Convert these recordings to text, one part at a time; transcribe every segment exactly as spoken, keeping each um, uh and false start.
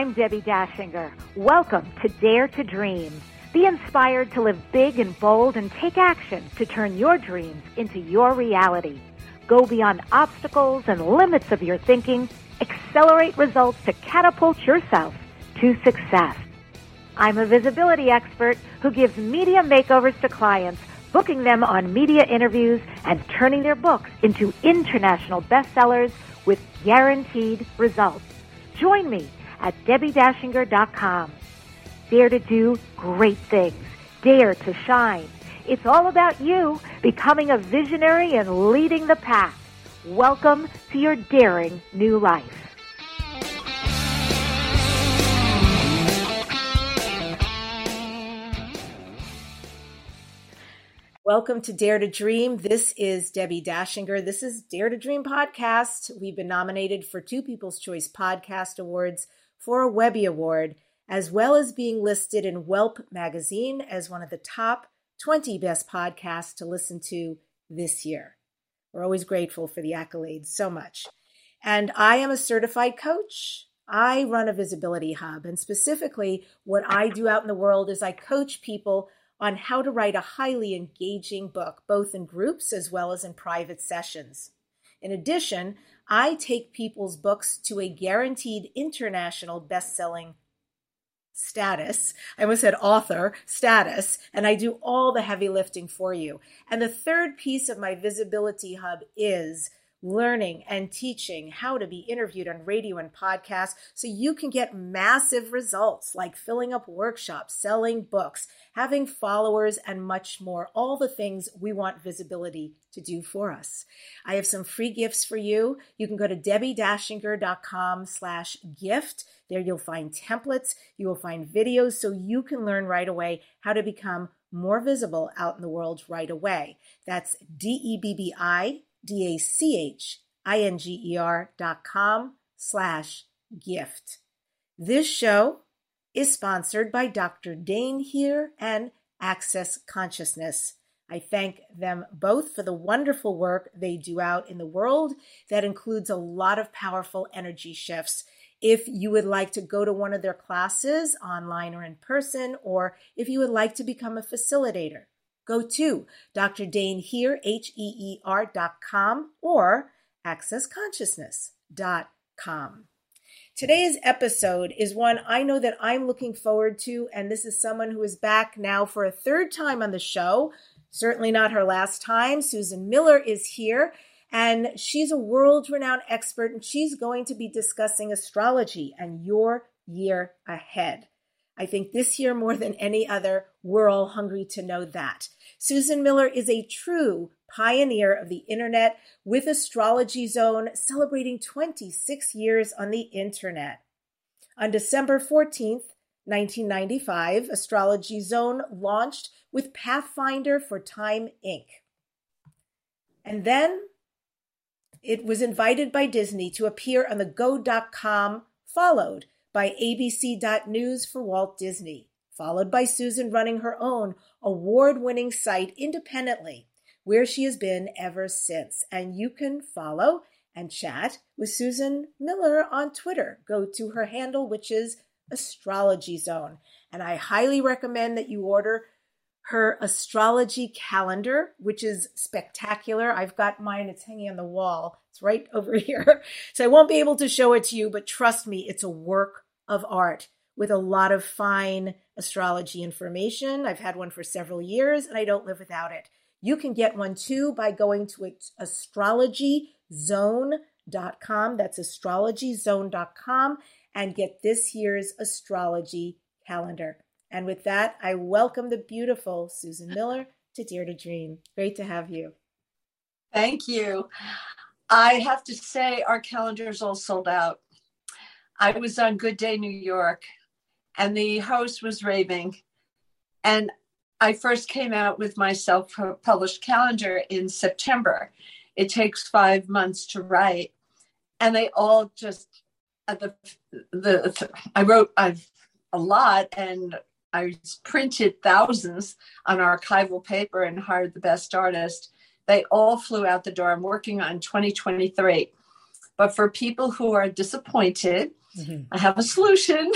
I'm Debbie Dashinger. Welcome to Dare to Dream. Be inspired to live big and bold and take action to turn your dreams into your reality. Go beyond obstacles and limits of your thinking. Accelerate results to catapult yourself to success. I'm a visibility expert who gives media makeovers to clients, booking them on media interviews and turning their books into international bestsellers with guaranteed results. Join me at debbie dashinger dot com. Dare to do great things. Dare to shine. It's all about you becoming a visionary and leading the pack. Welcome to your daring new life. Welcome to Dare to Dream. This is Debbie Dashinger. This is Dare to Dream podcast. We've been nominated for two People's Choice Podcast Awards, for a Webby Award, as well as being listed in Whelp magazine as one of the top twenty best podcasts to listen to this year. We're always grateful for the accolades so much. And I am a certified coach. I run a visibility hub, and specifically what I do out in the world is I coach people on how to write a highly engaging book, both in groups as well as in private sessions. In addition, I take people's books to a guaranteed international best-selling status. I almost said author status, and I do all the heavy lifting for you. And the third piece of my visibility hub is learning and teaching how to be interviewed on radio and podcasts so you can get massive results like filling up workshops, selling books, having followers, and much more. All the things we want visibility to do for us. I have some free gifts for you. You can go to debbie dashinger dot com slash gift. There you'll find templates. You will find videos so you can learn right away how to become more visible out in the world right away. That's D-E-B-B-I D-A-C-H-I-N-G-E-R dot com slash gift. This show is sponsored by Doctor Dain Heer and Access Consciousness. I thank them both for the wonderful work they do out in the world that includes a lot of powerful energy shifts. If you would like to go to one of their classes online or in person, or if you would like to become a facilitator, go to Doctor Dain Heer, H E E R dot com or access consciousness dot com. Today's episode is one I know that I'm looking forward to, and this is someone who is back now for a third time on the show. Certainly not her last time. Susan Miller is here, and she's a world-renowned expert, and she's going to be discussing astrology and your year ahead. I think this year more than any other, we're all hungry to know that. Susan Miller is a true pioneer of the internet with Astrology Zone, celebrating twenty-six years on the internet. On December fourteenth, nineteen ninety-five, Astrology Zone launched with Pathfinder for Time Incorporated. And then it was invited by Disney to appear on the go dot com, followed by A B C News for Walt Disney, followed by Susan running her own award-winning site independently, where she has been ever since. And you can follow and chat with Susan Miller on Twitter. Go to her handle, which is Astrology Zone. And I highly recommend that you order her astrology calendar, which is spectacular. I've got mine. It's hanging on the wall. It's right over here. So I won't be able to show it to you, but trust me, it's a work of art with a lot of fine astrology information. I've had one for several years, and I don't live without it. You can get one too by going to astrology zone dot com. That's astrology zone dot com, and get this year's astrology calendar. And with that, I welcome the beautiful Susan Miller to Dare to Dream. Great to have you. Thank you. I have to say our calendar's all sold out. I was on Good Day New York, and the host was raving. And I first came out with my self-published calendar in September. It takes five months to write. And they all just, uh, the, the, I wrote I've, a lot, and I printed thousands on archival paper and hired the best artist. They all flew out the door. I'm working on twenty twenty-three. But for people who are disappointed Mm-hmm. I have a solution.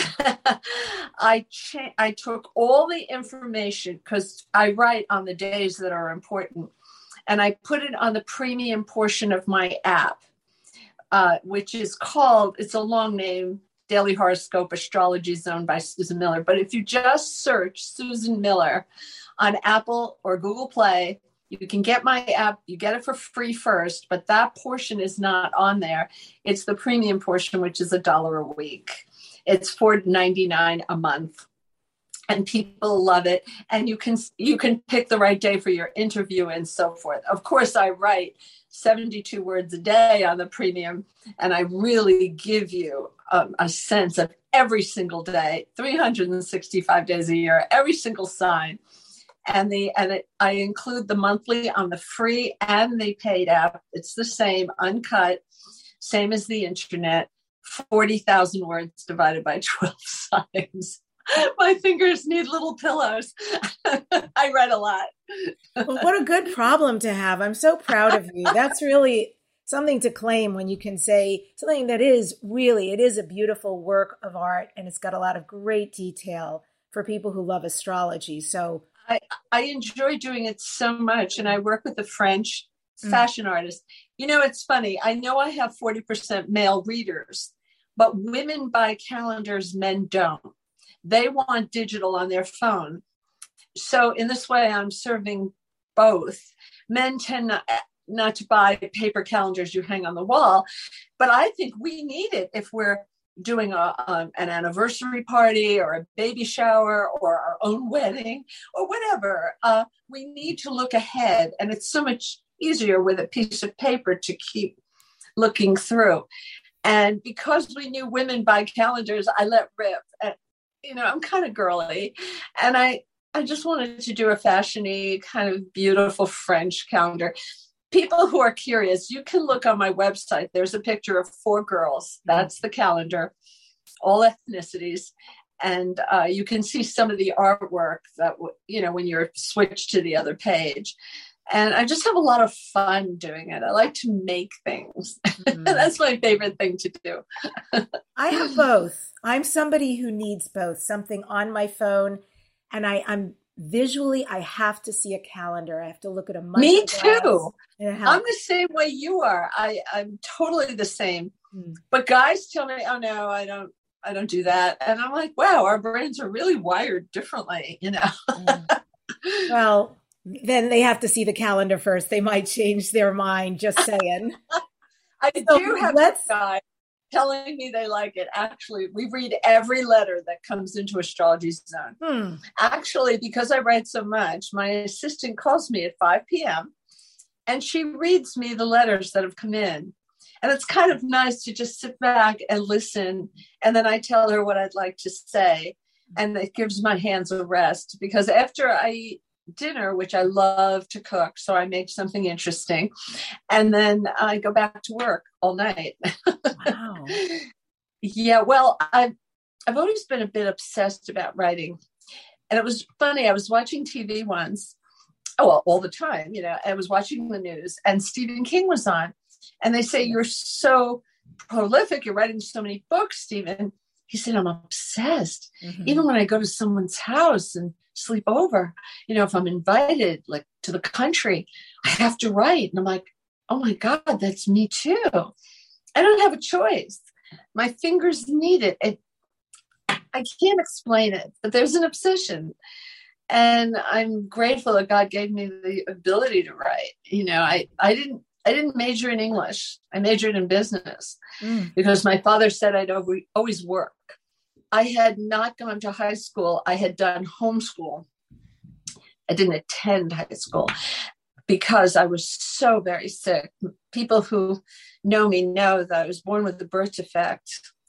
I cha- I took all the information because I write on the days that are important, and I put it on the premium portion of my app, uh, which is called, it's a long name, Daily Horoscope Astrology Zone by Susan Miller. But if you just search Susan Miller on Apple or Google Play, you can get my app. You get it for free first, but that portion is not on there. It's the premium portion, which is a dollar a week. It's four ninety-nine a month, and people love it. And you can you can pick the right day for your interview and so forth. Of course, I write seventy-two words a day on the premium, and I really give you um, a sense of every single day, three hundred sixty-five days a year, every single sign. And the and it, I include the monthly on the free and the paid app. It's the same, uncut, same as the internet. forty thousand words divided by twelve signs. My fingers need little pillows. I write a lot. Well, what a good problem to have. I'm so proud of you. That's really something to claim when you can say something that is really, it is a beautiful work of art, and it's got a lot of great detail for people who love astrology. So I, I enjoy doing it so much, and I work with a French fashion mm. artist. You know, it's funny. I know I have forty percent male readers, but women buy calendars, men don't. They want digital on their phone. So in this way, I'm serving both. Men tend not, not to buy paper calendars you hang on the wall, but I think we need it if we're doing a, um, an anniversary party or a baby shower or our own wedding or whatever. Uh, we need to look ahead, and it's so much easier with a piece of paper to keep looking through. And because we knew women buy calendars, I let rip. And, you know, I'm kind of girly, and I, I just wanted to do a fashiony kind of beautiful French calendar. People who are curious, you can look on my website. There's a picture of four girls. That's the calendar, all ethnicities. And uh, you can see some of the artwork that, you know, when you're switched to the other page. And I just have a lot of fun doing it. I like to make things. Mm-hmm. That's my favorite thing to do. I have both. I'm somebody who needs both, something on my phone. And I, I'm visually, I have to see a calendar. I have to look at a month. Me too. I'm the same way you are. I, I'm totally the same. Hmm. But guys tell me, oh no, I don't, I don't do that. And I'm like, wow, our brains are really wired differently, you know? Mm. Well, then they have to see the calendar first. They might change their mind, just saying. I so do have a guy telling me they like it. Actually, we read every letter that comes into Astrology Zone. Hmm. Actually, because I write so much, my assistant calls me at five p.m. and she reads me the letters that have come in. And it's kind of nice to just sit back and listen. And then I tell her what I'd like to say. And it gives my hands a rest, because after I eat dinner, which I love to cook, so I make something interesting, and then I go back to work all night. Wow. Yeah, well, I've, I've always been a bit obsessed about writing. And it was funny, I was watching T V once, oh, well, all the time, you know, I was watching the news, and Stephen King was on, and they say, you're so prolific, you're writing so many books, Stephen. He said, I'm obsessed. Mm-hmm. Even when I go to someone's house and sleep over, you know, if I'm invited like to the country, I have to write. And I'm like, oh my God, that's me too. I don't have a choice. My fingers need it. it. I can't explain it, but there's an obsession. And I'm grateful that God gave me the ability to write. You know, I, I didn't, I didn't major in English. I majored in business mm. because my father said I'd always work. I had not gone to high school. I had done homeschool. I didn't attend high school because I was so very sick. People who know me know that I was born with a birth defect,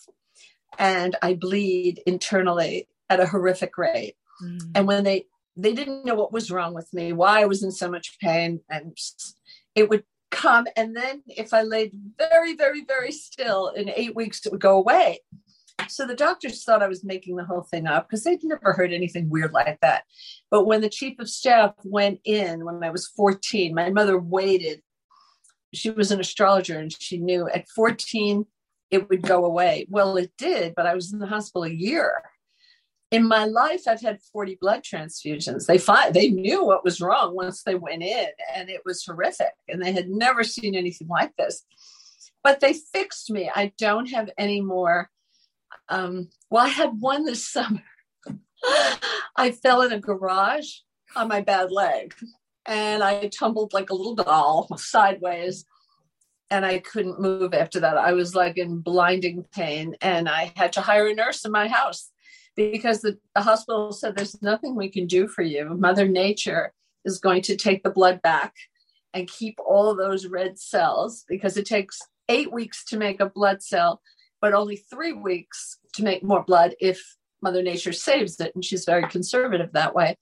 and I bleed internally at a horrific rate. Mm. And when they, they didn't know what was wrong with me, why I was in so much pain, and it would come. And then if I laid very, very, very still, in eight weeks, it would go away. So the doctors thought I was making the whole thing up because they'd never heard anything weird like that. But when the chief of staff went in when I was fourteen, my mother waited. She was an astrologer, and she knew at fourteen, it would go away. Well, it did, but I was in the hospital a year. In my life, I've had forty blood transfusions. They find, they knew what was wrong once they went in, and it was horrific. And they had never seen anything like this. But they fixed me. I don't have any more. Um, well, I had one this summer. I fell in a garage on my bad leg, and I tumbled like a little doll sideways, and I couldn't move after that. I was like in blinding pain, and I had to hire a nurse in my house because the, the hospital said there's nothing we can do for you. Mother Nature is going to take the blood back and keep all of those red cells, because it takes eight weeks to make a blood cell, but only three weeks to make more blood if Mother Nature saves it. And she's very conservative that way.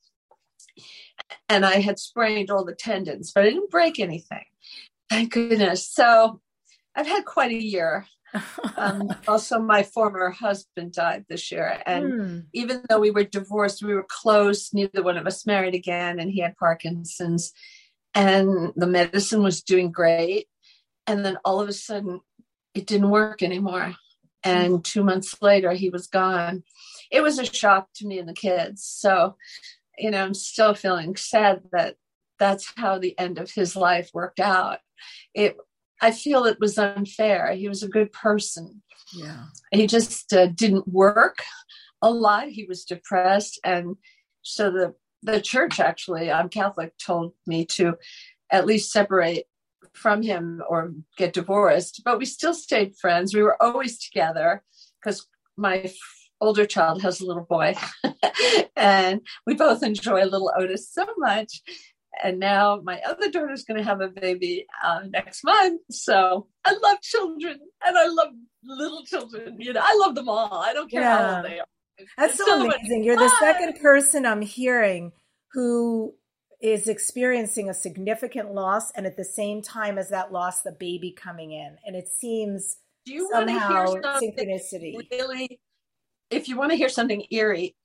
And I had sprained all the tendons, but I didn't break anything. Thank goodness. So I've had quite a year. Um, also, my former husband died this year. And mm. even though we were divorced, we were close. Neither one of us married again. And he had Parkinson's. And the medicine was doing great. And then all of a sudden, it didn't work anymore. And two months later, he was gone. It was a shock to me and the kids. So, you know, I'm still feeling sad that that's how the end of his life worked out. It, I feel it was unfair. He was a good person. Yeah. He just uh, didn't work a lot. He was depressed. And so the, the church, actually, I'm Catholic, told me to at least separate from him or get divorced. But we still stayed friends. We were always together because my older child has a little boy. And we both enjoy little Otis so much. And now my other daughter is going to have a baby uh, next month. So I love children, and I love little children. You know, I love them all. I don't care yeah. how old they are. That's so, so amazing. You're the second person I'm hearing who is experiencing a significant loss, and at the same time as that loss, the baby coming in. And it seems Do you somehow want to hear synchronicity. Really, if you want to hear something eerie,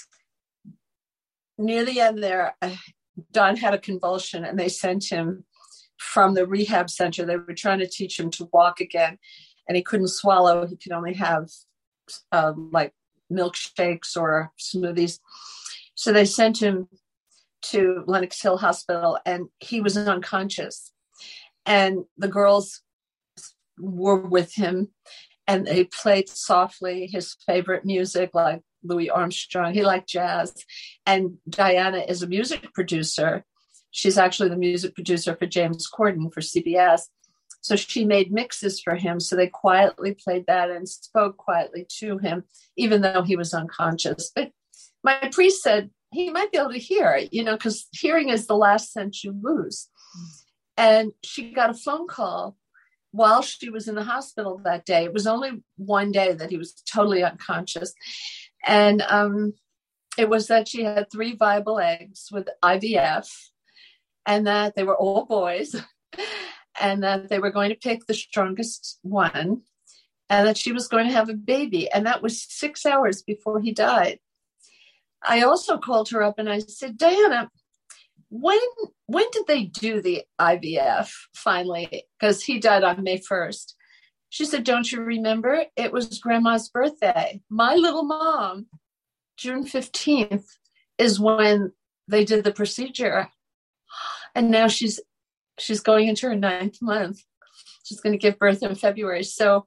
near the end there, uh, Don had a convulsion, and they sent him from the rehab center. They were trying to teach him to walk again, and he couldn't swallow. He could only have uh, like milkshakes or smoothies. So they sent him to Lenox Hill Hospital, and he was unconscious. And the girls were with him, and they played softly his favorite music, like Louis Armstrong. He liked jazz. And Diana is a music producer. She's actually the music producer for James Corden for C B S. So she made mixes for him. So they quietly played that and spoke quietly to him, even though he was unconscious. But my priest said he might be able to hear, you know, because hearing is the last sense you lose. And she got a phone call while she was in the hospital that day. It was only one day that he was totally unconscious. And um, it was that she had three viable eggs with I V F, and that they were all boys, and that they were going to pick the strongest one, and that she was going to have a baby. And that was six hours before he died. I also called her up and I said, Diana, when when did they do the I V F finally? Because he died on May first. She said, don't you remember? It was Grandma's birthday. My little mom, June fifteenth, is when they did the procedure. And now she's she's going into her ninth month. She's going to give birth in February. So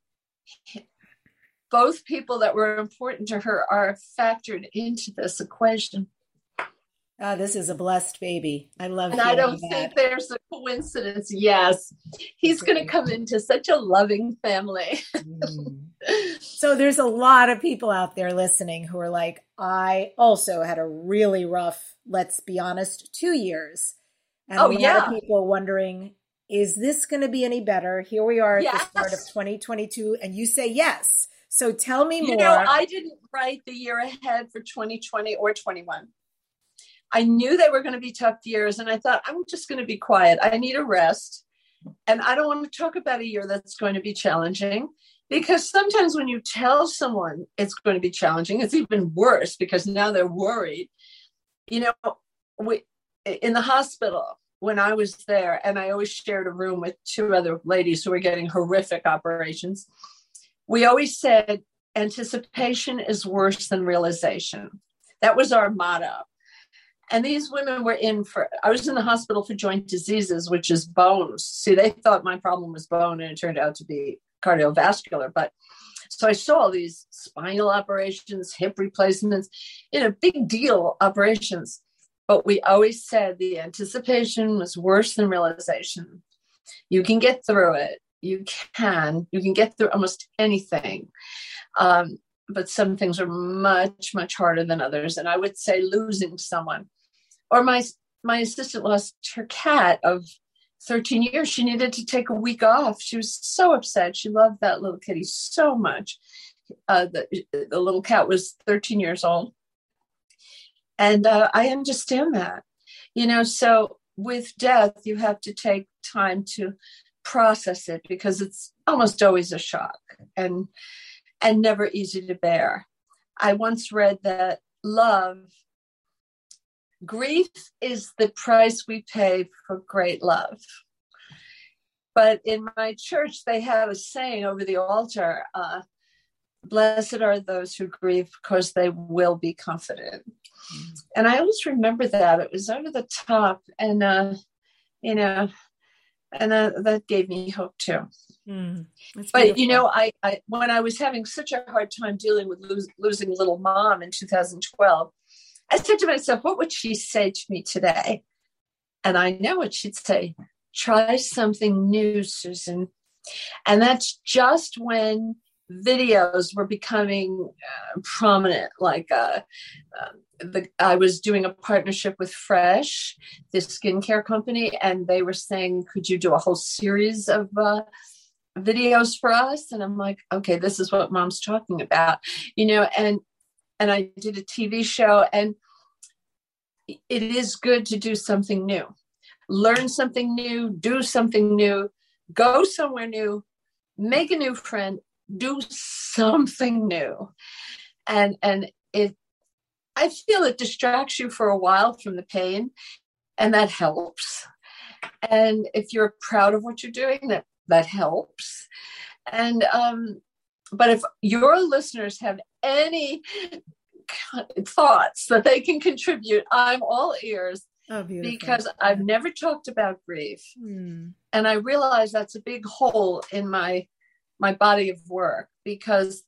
both people that were important to her are factored into this equation. Oh, this is a blessed baby. I love And I don't that. think there's a coincidence. Yes. He's going to come into such a loving family. Mm. So there's a lot of people out there listening who are like, I also had a really rough, let's be honest, two years. And oh, a lot yeah. of people wondering, is this going to be any better? Here we are at yes. the start of twenty twenty-two, and you say yes. So tell me you more. You know, I didn't write the year ahead for twenty twenty or twenty-one. I knew they were going to be tough years, and I thought, I'm just going to be quiet. I need a rest. And I don't want to talk about a year that's going to be challenging, because sometimes when you tell someone it's going to be challenging, it's even worse because now they're worried. You know, we, in the hospital, when I was there, and I always shared a room with two other ladies who were getting horrific operations, we always said anticipation is worse than realization. That was our motto. And these women were in for, I was in the hospital for joint diseases, which is bones. See, they thought my problem was bone and it turned out to be cardiovascular. But so I saw all these spinal operations, hip replacements, you know, big deal operations. But we always said the anticipation was worse than realization. You can get through it. You can. You can get through almost anything. Um, but some things are much, much harder than others. And I would say losing someone. Or my my assistant lost her cat of thirteen years. She needed to take a week off. She was so upset. She loved that little kitty so much. Uh, the, the little cat was thirteen years old. And uh, I understand that. You know, so with death, you have to take time to process it because it's almost always a shock and and never easy to bear. I once read that love, grief is the price we pay for great love. But in my church, they have a saying over the altar, uh, blessed are those who grieve because they will be comforted. Mm. And I always remember that. It was over the top. And, uh, you know, and uh, that gave me hope too. Mm, but, you know, I, I when I was having such a hard time dealing with lose, losing little mom in two thousand twelve, I said to myself, what would she say to me today? And I know what she'd say. Try something new, Susan. And that's just when videos were becoming uh, prominent. Like uh, uh, the, I was doing a partnership with Fresh, this skincare company, and they were saying, could you do a whole series of uh, videos for us? And I'm like, okay, this is what mom's talking about, you know, and and I did a T V show, and it is good to do something new. Learn something new, do something new, go somewhere new, make a new friend, do something new. And and it, I feel it distracts you for a while from the pain, and that helps. And if you're proud of what you're doing, that, that helps. And, um, but if your listeners have any thoughts that they can contribute, I'm all ears. Oh, because I've never talked about grief. Hmm. And I realize that's a big hole in my my body of work, because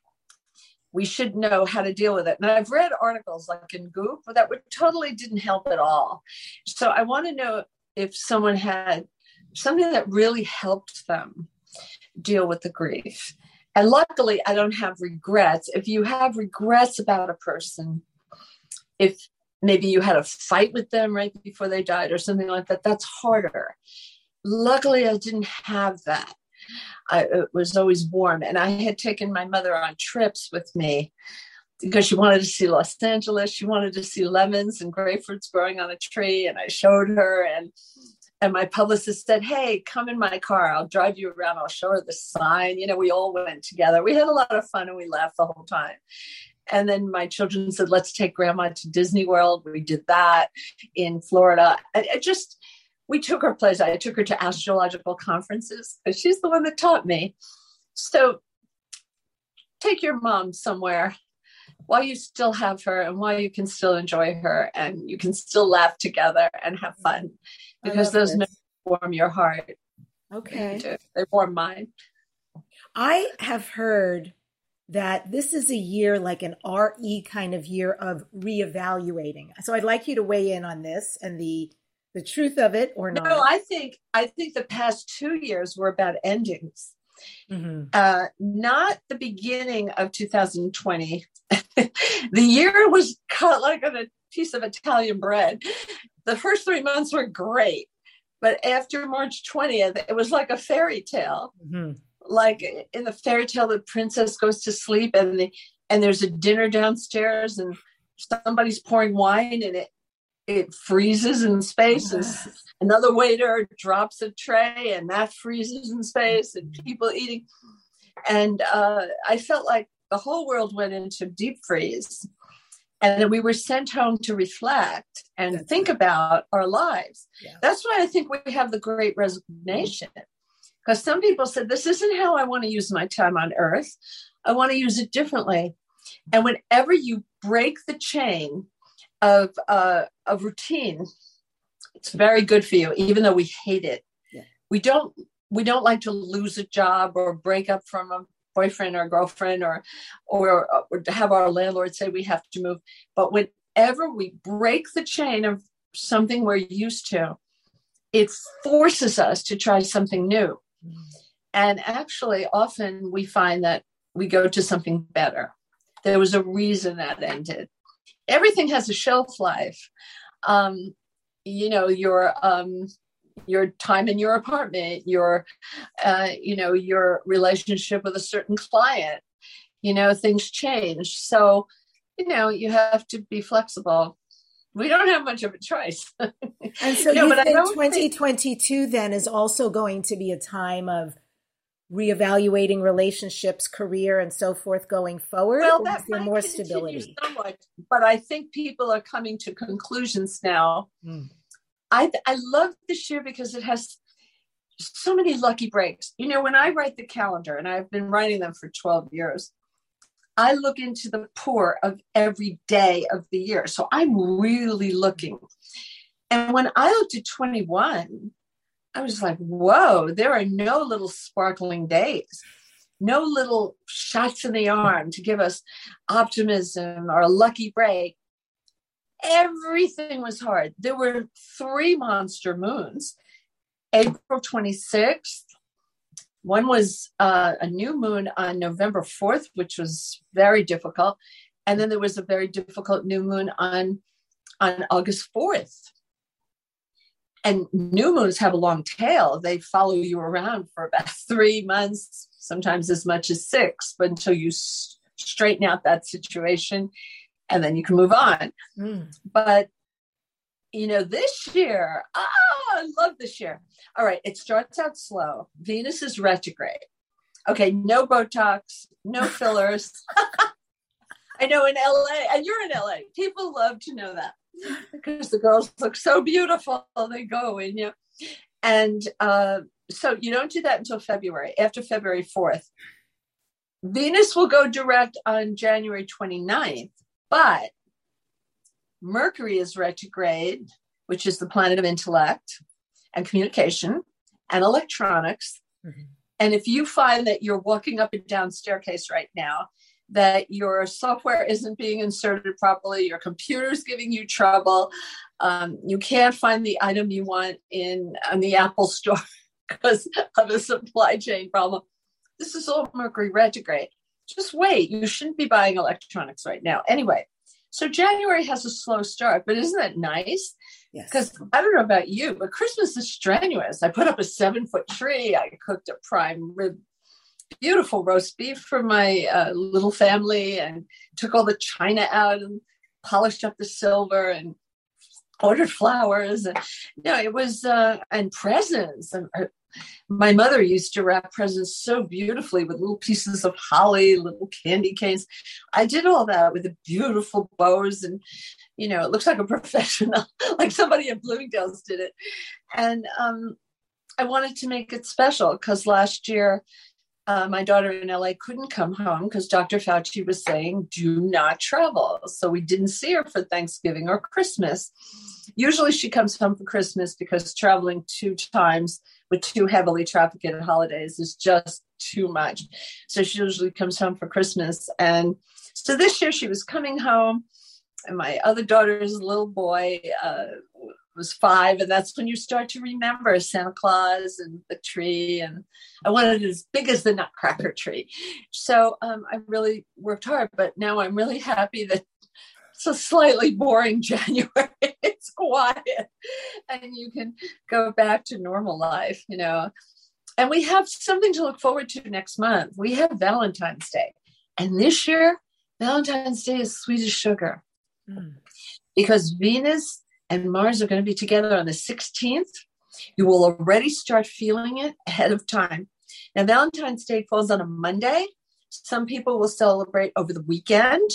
we should know how to deal with it. And I've read articles like in Goop that would totally didn't help at all. So I want to know if someone had something that really helped them deal with the grief. And luckily, I don't have regrets. If you have regrets about a person, if maybe you had a fight with them right before they died or something like that, that's harder. Luckily, I didn't have that. I, it was always warm. And I had taken my mother on trips with me because she wanted to see Los Angeles. She wanted to see lemons and grapefruits growing on a tree. And I showed her, and and my publicist said, hey, come in my car. I'll drive you around. I'll show her the sign. You know, we all went together. We had a lot of fun and we laughed the whole time. And then my children said, let's take grandma to Disney World. We did that in Florida. I, I just, we took her place. I took her to astrological conferences because she's the one that taught me. So take your mom somewhere while you still have her and while you can still enjoy her and you can still laugh together and have fun, because those memories warm your heart. Okay. They, they warm mine. I have heard that this is a year like an R E kind of year of reevaluating. So I'd like you to weigh in on this and the the truth of it or not. No, I think I think the past two years were about endings. Mm-hmm. Uh, not the beginning of two thousand twenty. The year was cut like on a piece of Italian bread. The first three months were great, but after March twentieth, it was like a fairy tale. Mm-hmm. Like in the fairy tale, the princess goes to sleep and the, and there's a dinner downstairs and somebody's pouring wine and it it freezes in space and another waiter drops a tray and that freezes in space and people eating. And uh, I felt like the whole world went into deep freeze, and then we were sent home to reflect and That's think right. about our lives. Yeah. That's why I think we have the Great Resignation. Because some people said, this isn't how I want to use my time on earth. I want to use it differently. And whenever you break the chain of, uh, of routine, it's very good for you, even though we hate it. Yeah. We don't, we don't like to lose a job or break up from a boyfriend or girlfriend or, or, or to have our landlord say we have to move. But whenever we break the chain of something we're used to, it forces us to try something new. Mm. And actually, often we find that we go to something better. There was a reason that ended. Everything has a shelf life. Um, you know, your um, your time in your apartment, your, uh, you know, your relationship with a certain client, you know, things change. So, you know, you have to be flexible. We don't have much of a choice. And so no, you think twenty twenty-two think... then is also going to be a time of reevaluating relationships, career, and so forth going forward? Well, that might more stability. Somewhat, but I think people are coming to conclusions now. Mm. I I love this year because it has so many lucky breaks. You know, when I write the calendar, and I've been writing them for twelve years, I look into the pour of every day of the year. So I'm really looking. And when I looked at twenty-one, I was like, whoa, there are no little sparkling days, no little shots in the arm to give us optimism or a lucky break. Everything was hard. There were three monster moons. April twenty-sixth. One was uh, a new moon on November fourth, which was very difficult. And then there was a very difficult new moon on, on August fourth. And new moons have a long tail. They follow you around for about three months, sometimes as much as six, but until you s- straighten out that situation, and then you can move on. Mm. But, you know, this year, oh, I love this year. All right, it starts out slow. Venus is retrograde. Okay, no Botox, no fillers. I know in L A, and you're in L A, people love to know that because the girls look so beautiful. They go in you. And uh, so you don't do that until February, after February fourth. Venus will go direct on January twenty-ninth, but Mercury is retrograde, which is the planet of intellect and communication and electronics. Mm-hmm. And if you find that you're walking up and down staircase right now, that your software isn't being inserted properly, your computer's giving you trouble, um, you can't find the item you want in on the Apple store because of a supply chain problem, this is all Mercury retrograde. Just wait. You shouldn't be buying electronics right now. Anyway, so January has a slow start, but isn't that nice? Because yes. I don't know about you, but Christmas is strenuous. I put up a seven foot tree. I cooked a prime rib, beautiful roast beef for my uh, little family, and took all the china out and polished up the silver and ordered flowers. And you know, it was uh, and presents. And uh, my mother used to wrap presents so beautifully with little pieces of holly, little candy canes. I did all that with the beautiful bows, and you know, it looks like a professional, like somebody at Bloomingdale's did it. And um, I wanted to make it special because last year, uh, my daughter in L A couldn't come home because Doctor Fauci was saying, do not travel. So we didn't see her for Thanksgiving or Christmas. Usually she comes home for Christmas because traveling two times with two heavily trafficked holidays is just too much. So she usually comes home for Christmas. And so this year she was coming home, and my other daughter's little boy uh, was five. And that's when you start to remember Santa Claus and the tree. And I wanted it as big as the Nutcracker tree. So um, I really worked hard, but now I'm really happy that it's a slightly boring January. It's quiet and you can go back to normal life, you know. And we have something to look forward to next month. We have Valentine's Day. And this year, Valentine's Day is sweet as sugar. Mm. Because Venus and Mars are going to be together on the sixteenth. You will already start feeling it ahead of time. Now, Valentine's Day falls on a Monday. Some people will celebrate over the weekend.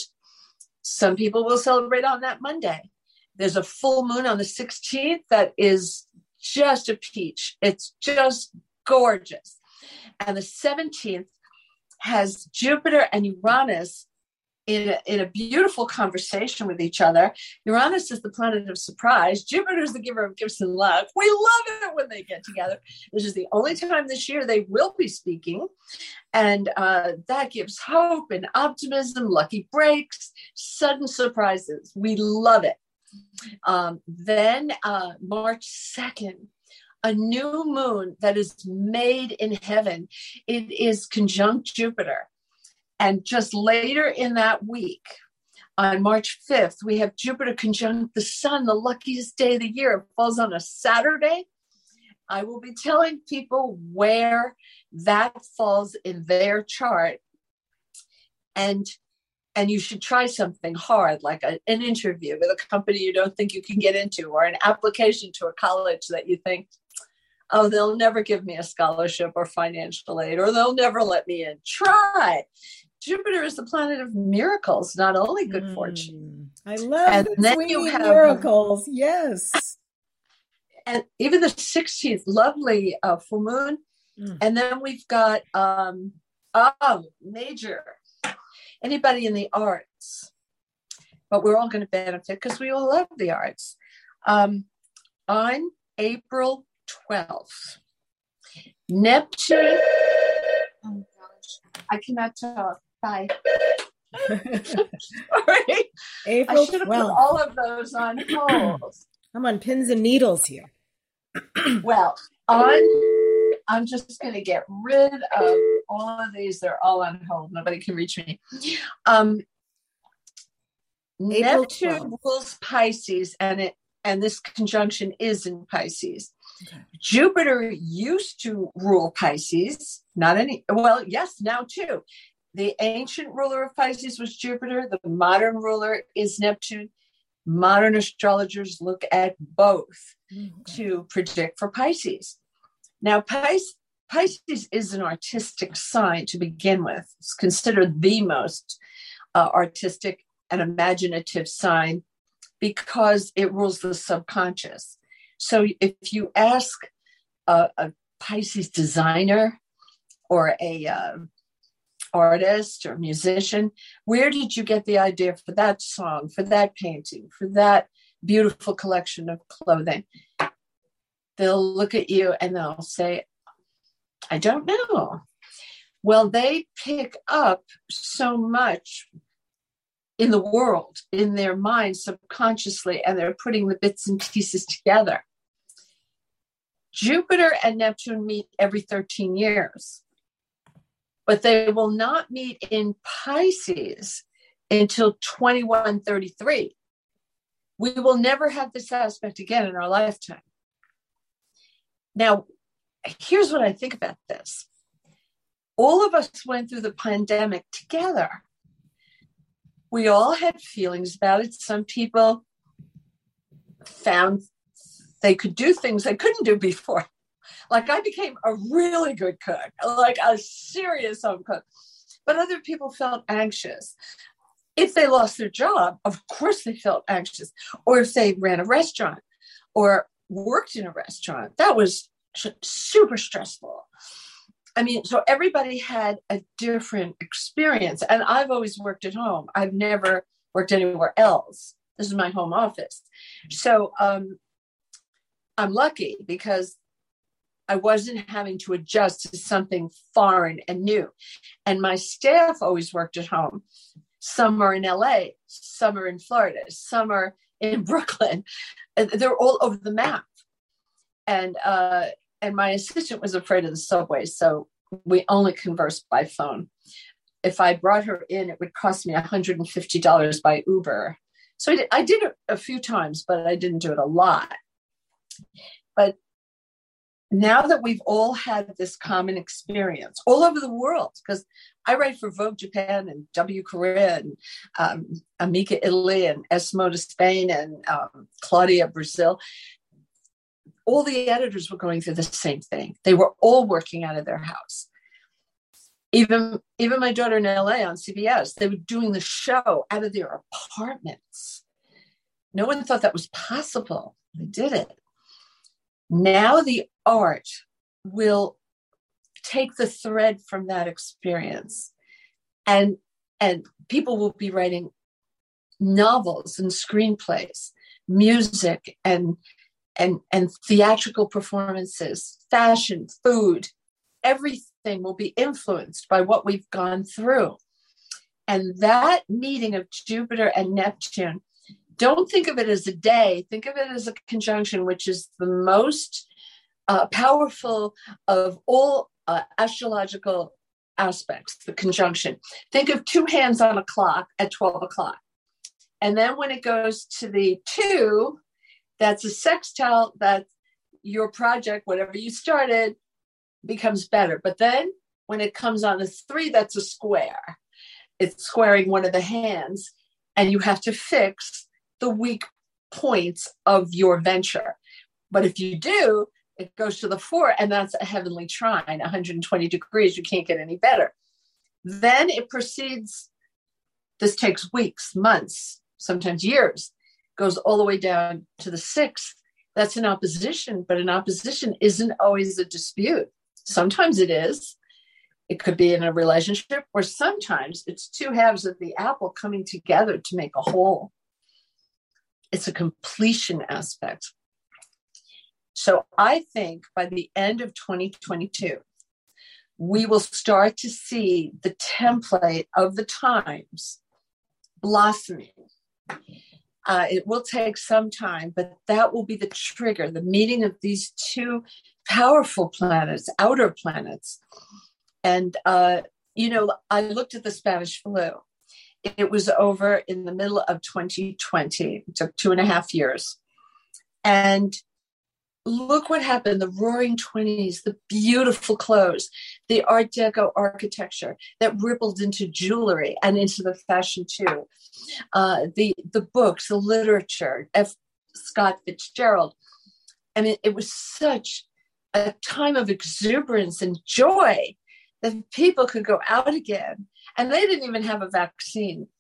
Some people will celebrate on that Monday. There's a full moon on the sixteenth that is just a peach. It's just gorgeous. And the seventeenth has Jupiter and Uranus in a, in a beautiful conversation with each other. Uranus is the planet of surprise. Jupiter is the giver of gifts and luck. We love it when they get together. This is the only time this year they will be speaking. And uh, that gives hope and optimism, lucky breaks, sudden surprises. We love it. Um, then uh, March second, a new moon that is made in heaven. It is conjunct Jupiter. And just later in that week, on March fifth, we have Jupiter conjunct the sun, the luckiest day of the year. It falls on a Saturday. I will be telling people where that falls in their chart. And, and you should try something hard, like a, an interview with a company you don't think you can get into, or an application to a college that you think, oh, they'll never give me a scholarship or financial aid, or they'll never let me in. Try. Jupiter is the planet of miracles, not only good mm, fortune. I love and the then you have miracles. Yes. And even the sixteenth, lovely uh, full moon. Mm. And then we've got, um, oh, major. Anybody in the arts. But we're all going to benefit because we all love the arts. Um, on April twelfth, Neptune. Oh, gosh. I cannot talk. Bye. Sorry. April I should have put all of those on hold. I'm on pins and needles here. Well, on, I'm just going to get rid of all of these. They're all on hold. Nobody can reach me. Um, Neptune rules Pisces, and it and this conjunction is in Pisces. Okay. Jupiter used to rule Pisces. Not any. Well, yes, now too. The ancient ruler of Pisces was Jupiter. The modern ruler is Neptune. Modern astrologers look at both okay. to predict for Pisces. Now, Pis- Pisces is an artistic sign to begin with. It's considered the most uh, artistic and imaginative sign because it rules the subconscious. So if you ask a, a Pisces designer or a uh, artist or musician, where did you get the idea for that song, for that painting, for that beautiful collection of clothing? They'll look at you and they'll say, I don't know. Well, they pick up so much in the world, in their mind subconsciously, and they're putting the bits and pieces together. Jupiter and Neptune meet every thirteen years. But they will not meet in Pisces until twenty-one thirty-three. We will never have this aspect again in our lifetime. Now, here's what I think about this. All of us went through the pandemic together. We all had feelings about it. Some people found they could do things they couldn't do before. Like I became a really good cook, like a serious home cook. But other people felt anxious. If they lost their job, of course they felt anxious. Or if they ran a restaurant or worked in a restaurant, that was super stressful. I mean, so everybody had a different experience. And I've always worked at home. I've never worked anywhere else. This is my home office. So um, I'm lucky because I wasn't having to adjust to something foreign and new. And my staff always worked at home. Some are in L A, some are in Florida, some are in Brooklyn. They're all over the map. And uh, and my assistant was afraid of the subway, so we only conversed by phone. If I brought her in, it would cost me one hundred fifty dollars by Uber. So I did, I did it a few times, but I didn't do it a lot. But now that we've all had this common experience all over the world, because I write for Vogue Japan and W Korea and um, Amica Italy and S Moda Spain and um, Claudia Brazil, all the editors were going through the same thing. They were all working out of their house. Even, even my daughter in L A on C B S, they were doing the show out of their apartments. No one thought that was possible. They did it. Now the art will take the thread from that experience, and and people will be writing novels and screenplays, music and and and theatrical performances, fashion, food, everything will be influenced by what we've gone through. And that meeting of Jupiter and Neptune, don't think of it as a day, think of it as a conjunction, which is the most uh, powerful of all uh, astrological aspects, the conjunction. Think of two hands on a clock at twelve o'clock. And then when it goes to the two, that's a sextile, that your project, whatever you started, becomes better. But then when it comes on the three, that's a square. It's squaring one of the hands, and you have to fix the weak points of your venture. But if you do, it goes to the four, and that's a heavenly trine, one hundred twenty degrees. You can't get any better. Then it proceeds. This takes weeks, months, sometimes years, goes all the way down to the sixth. That's an opposition, but an opposition isn't always a dispute. Sometimes it is. It could be in a relationship, or sometimes it's two halves of the apple coming together to make a whole. It's a completion aspect. So I think by the end of twenty twenty-two, we will start to see the template of the times blossoming. Uh, it will take some time, but that will be the trigger, the meeting of these two powerful planets, outer planets. And, uh, you know, I looked at the Spanish flu. It was over in the middle of twenty twenty. It took two and a half years. And look what happened, the roaring twenties, the beautiful clothes, the Art Deco architecture that rippled into jewelry and into the fashion too. Uh, the, the books, the literature, F. Scott Fitzgerald. I mean, it was such a time of exuberance and joy that people could go out again. And they didn't even have a vaccine.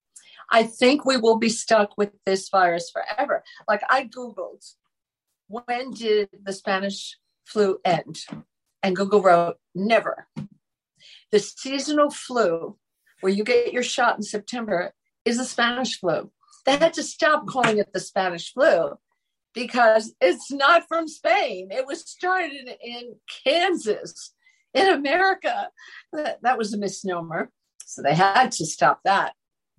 I think we will be stuck with this virus forever. Like I Googled, when did the Spanish flu end? And Google wrote, never. The seasonal flu, where you get your shot in September, is the Spanish flu. They had to stop calling it the Spanish flu because it's not from Spain. It was started in, in Kansas, in America. That, that was a misnomer. So they had to stop that.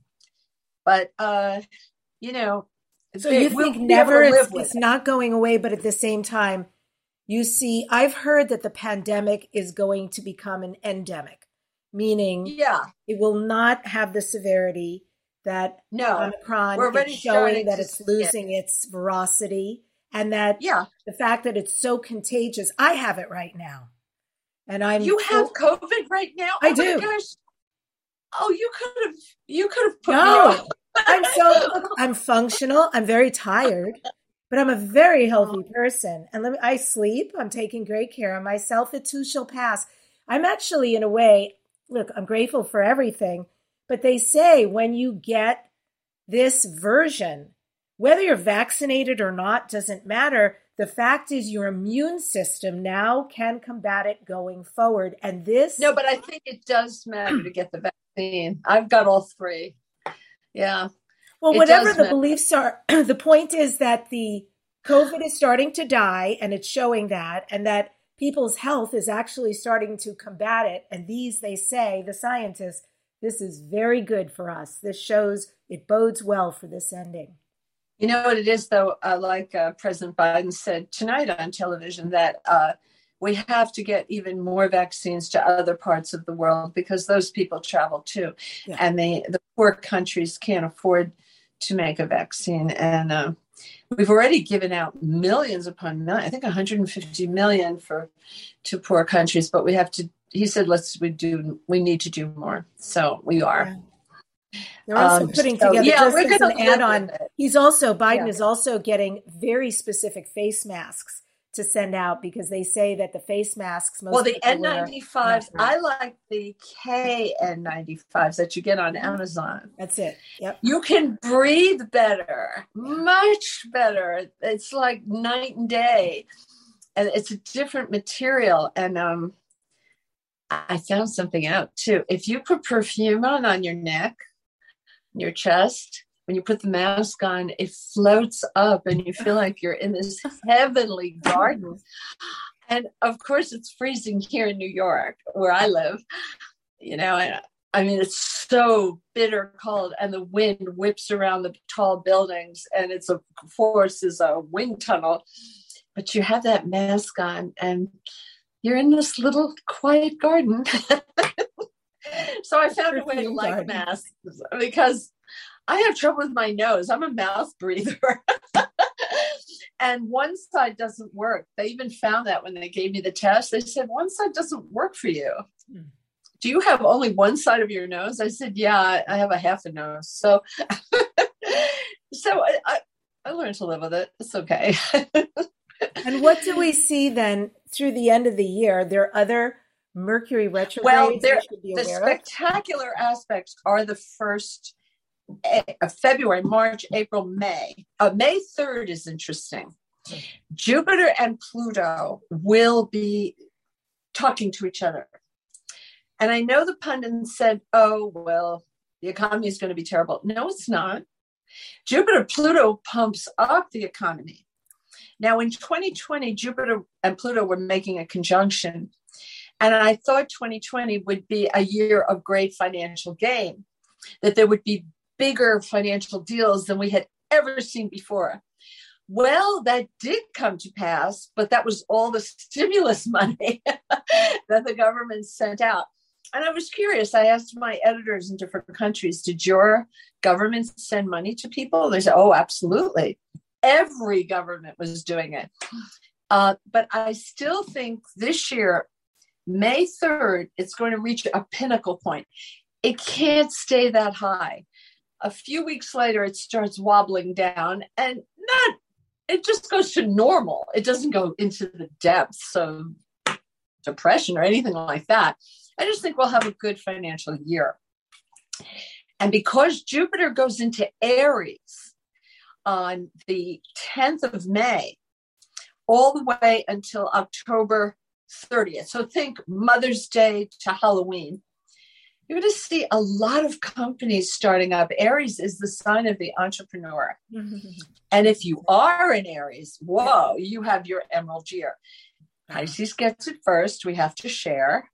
But, uh, you know, So you we'll think never, it's, it's it. not going away, but at the same time, you see, I've heard that the pandemic is going to become an endemic, meaning yeah. it will not have the severity that no, Omicron we're is already showing, that to, it's losing yeah. its veracity, and that yeah. the fact that it's so contagious. I have it right now. And I'm You have so, COVID right now? I oh do. My gosh. Oh, you could have you could have put no. me on. I'm so I'm functional. I'm very tired, but I'm a very healthy person. And let me, I sleep. I'm taking great care of myself. It too shall pass. I'm actually, in a way, look, I'm grateful for everything. But they say when you get this version, whether you're vaccinated or not, doesn't matter. The fact is your immune system now can combat it going forward. And this... No, but I think it does matter to get the vaccine. I've got all three. Yeah. Well, whatever the beliefs are, the point is that the COVID is starting to die, and it's showing that, and that people's health is actually starting to combat it. And these, they say, the scientists, this is very good for us. This shows it bodes well for this ending. You know what it is, though, uh, like uh, President Biden said tonight on television, that uh, we have to get even more vaccines to other parts of the world because those people travel too. Yeah. And they, the poor countries can't afford to make a vaccine. And uh, we've already given out millions upon millions, I think one hundred fifty million for to poor countries, but we have to, he said, let's, we do, we need to do more. So we are. Yeah. They're also um, putting so, together, yeah, just as an add-on, he's also, Biden yeah. is also getting very specific face masks to send out because they say that the face masks... Most well, the N ninety-fives, I like the K N ninety-fives that you get on Amazon. That's it. Yep. You can breathe better, much better. It's like night and day. And it's a different material. And um, I found something out too. If you put perfume on on your neck, your chest, when you put the mask on, it floats up and you feel like you're in this heavenly garden. And of course, it's freezing here in New York, where I live. You know, I, I mean, it's so bitter cold, and the wind whips around the tall buildings, and it's a force is a wind tunnel. But you have that mask on, and you're in this little quiet garden. So I found a way to like masks because I have trouble with my nose. I'm a mouth breather. And one side doesn't work. They even found that when they gave me the test. They said, one side doesn't work for you. Hmm. Do you have only one side of your nose? I said, yeah, I have a half a nose. So, so I, I, I learned to live with it. It's okay. And what do we see then through the end of the year? There are other Mercury retrogrades. Well, there, we should be the aware spectacular of? aspects are the first uh, February, March, April, May. Uh, May third is interesting. Hmm. Jupiter and Pluto will be talking to each other. And I know the pundits said, oh, well, the economy is going to be terrible. No, it's not. Jupiter, Pluto pumps up the economy. Now, in twenty twenty, Jupiter and Pluto were making a conjunction. And I thought twenty twenty would be a year of great financial gain, that there would be bigger financial deals than we had ever seen before. Well, that did come to pass, but that was all the stimulus money that the government sent out. And I was curious. I asked my editors in different countries, did your government send money to people? They said, oh, absolutely. Every government was doing it. Uh, but I still think this year, May third, it's going to reach a pinnacle point. It can't stay that high. A few weeks later, it starts wobbling down and not, it just goes to normal. It doesn't go into the depths of depression or anything like that. I just think we'll have a good financial year. And because Jupiter goes into Aries on the tenth of May, all the way until October thirtieth. So think Mother's Day to Halloween. You're going to see a lot of companies starting up. Aries is the sign of the entrepreneur. And if you are in Aries, whoa, you have your emerald year. Pisces gets it first. We have to share.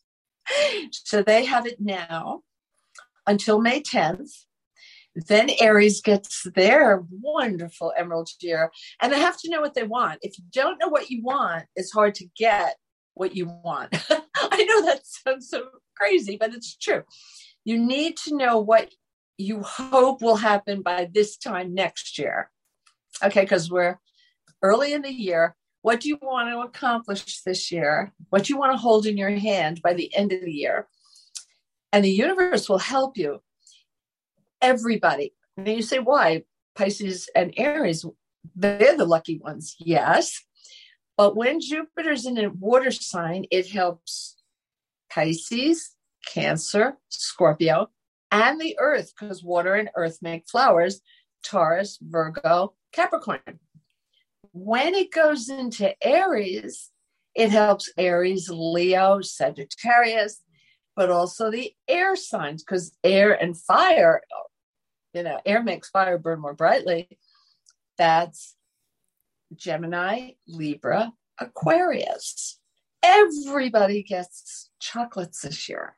So they have it now until May tenth. Then Aries gets their wonderful emerald year. And they have to know what they want. If you don't know what you want, it's hard to get what you want. I know that sounds so crazy, but it's true. You need to know what you hope will happen by this time next year. Okay, because we're early in the year. What do you want to accomplish this year? What do you want to hold in your hand by the end of the year? And the universe will help you. Everybody. And you say, why? Pisces and Aries, they're the lucky ones. Yes. But when Jupiter's in a water sign, it helps Pisces, Cancer, Scorpio, and the Earth, because water and Earth make flowers, Taurus, Virgo, Capricorn. When it goes into Aries, it helps Aries, Leo, Sagittarius, but also the air signs, because air and fire, you know, air makes fire burn more brightly. That's Gemini, Libra, Aquarius. Everybody gets chocolates this year.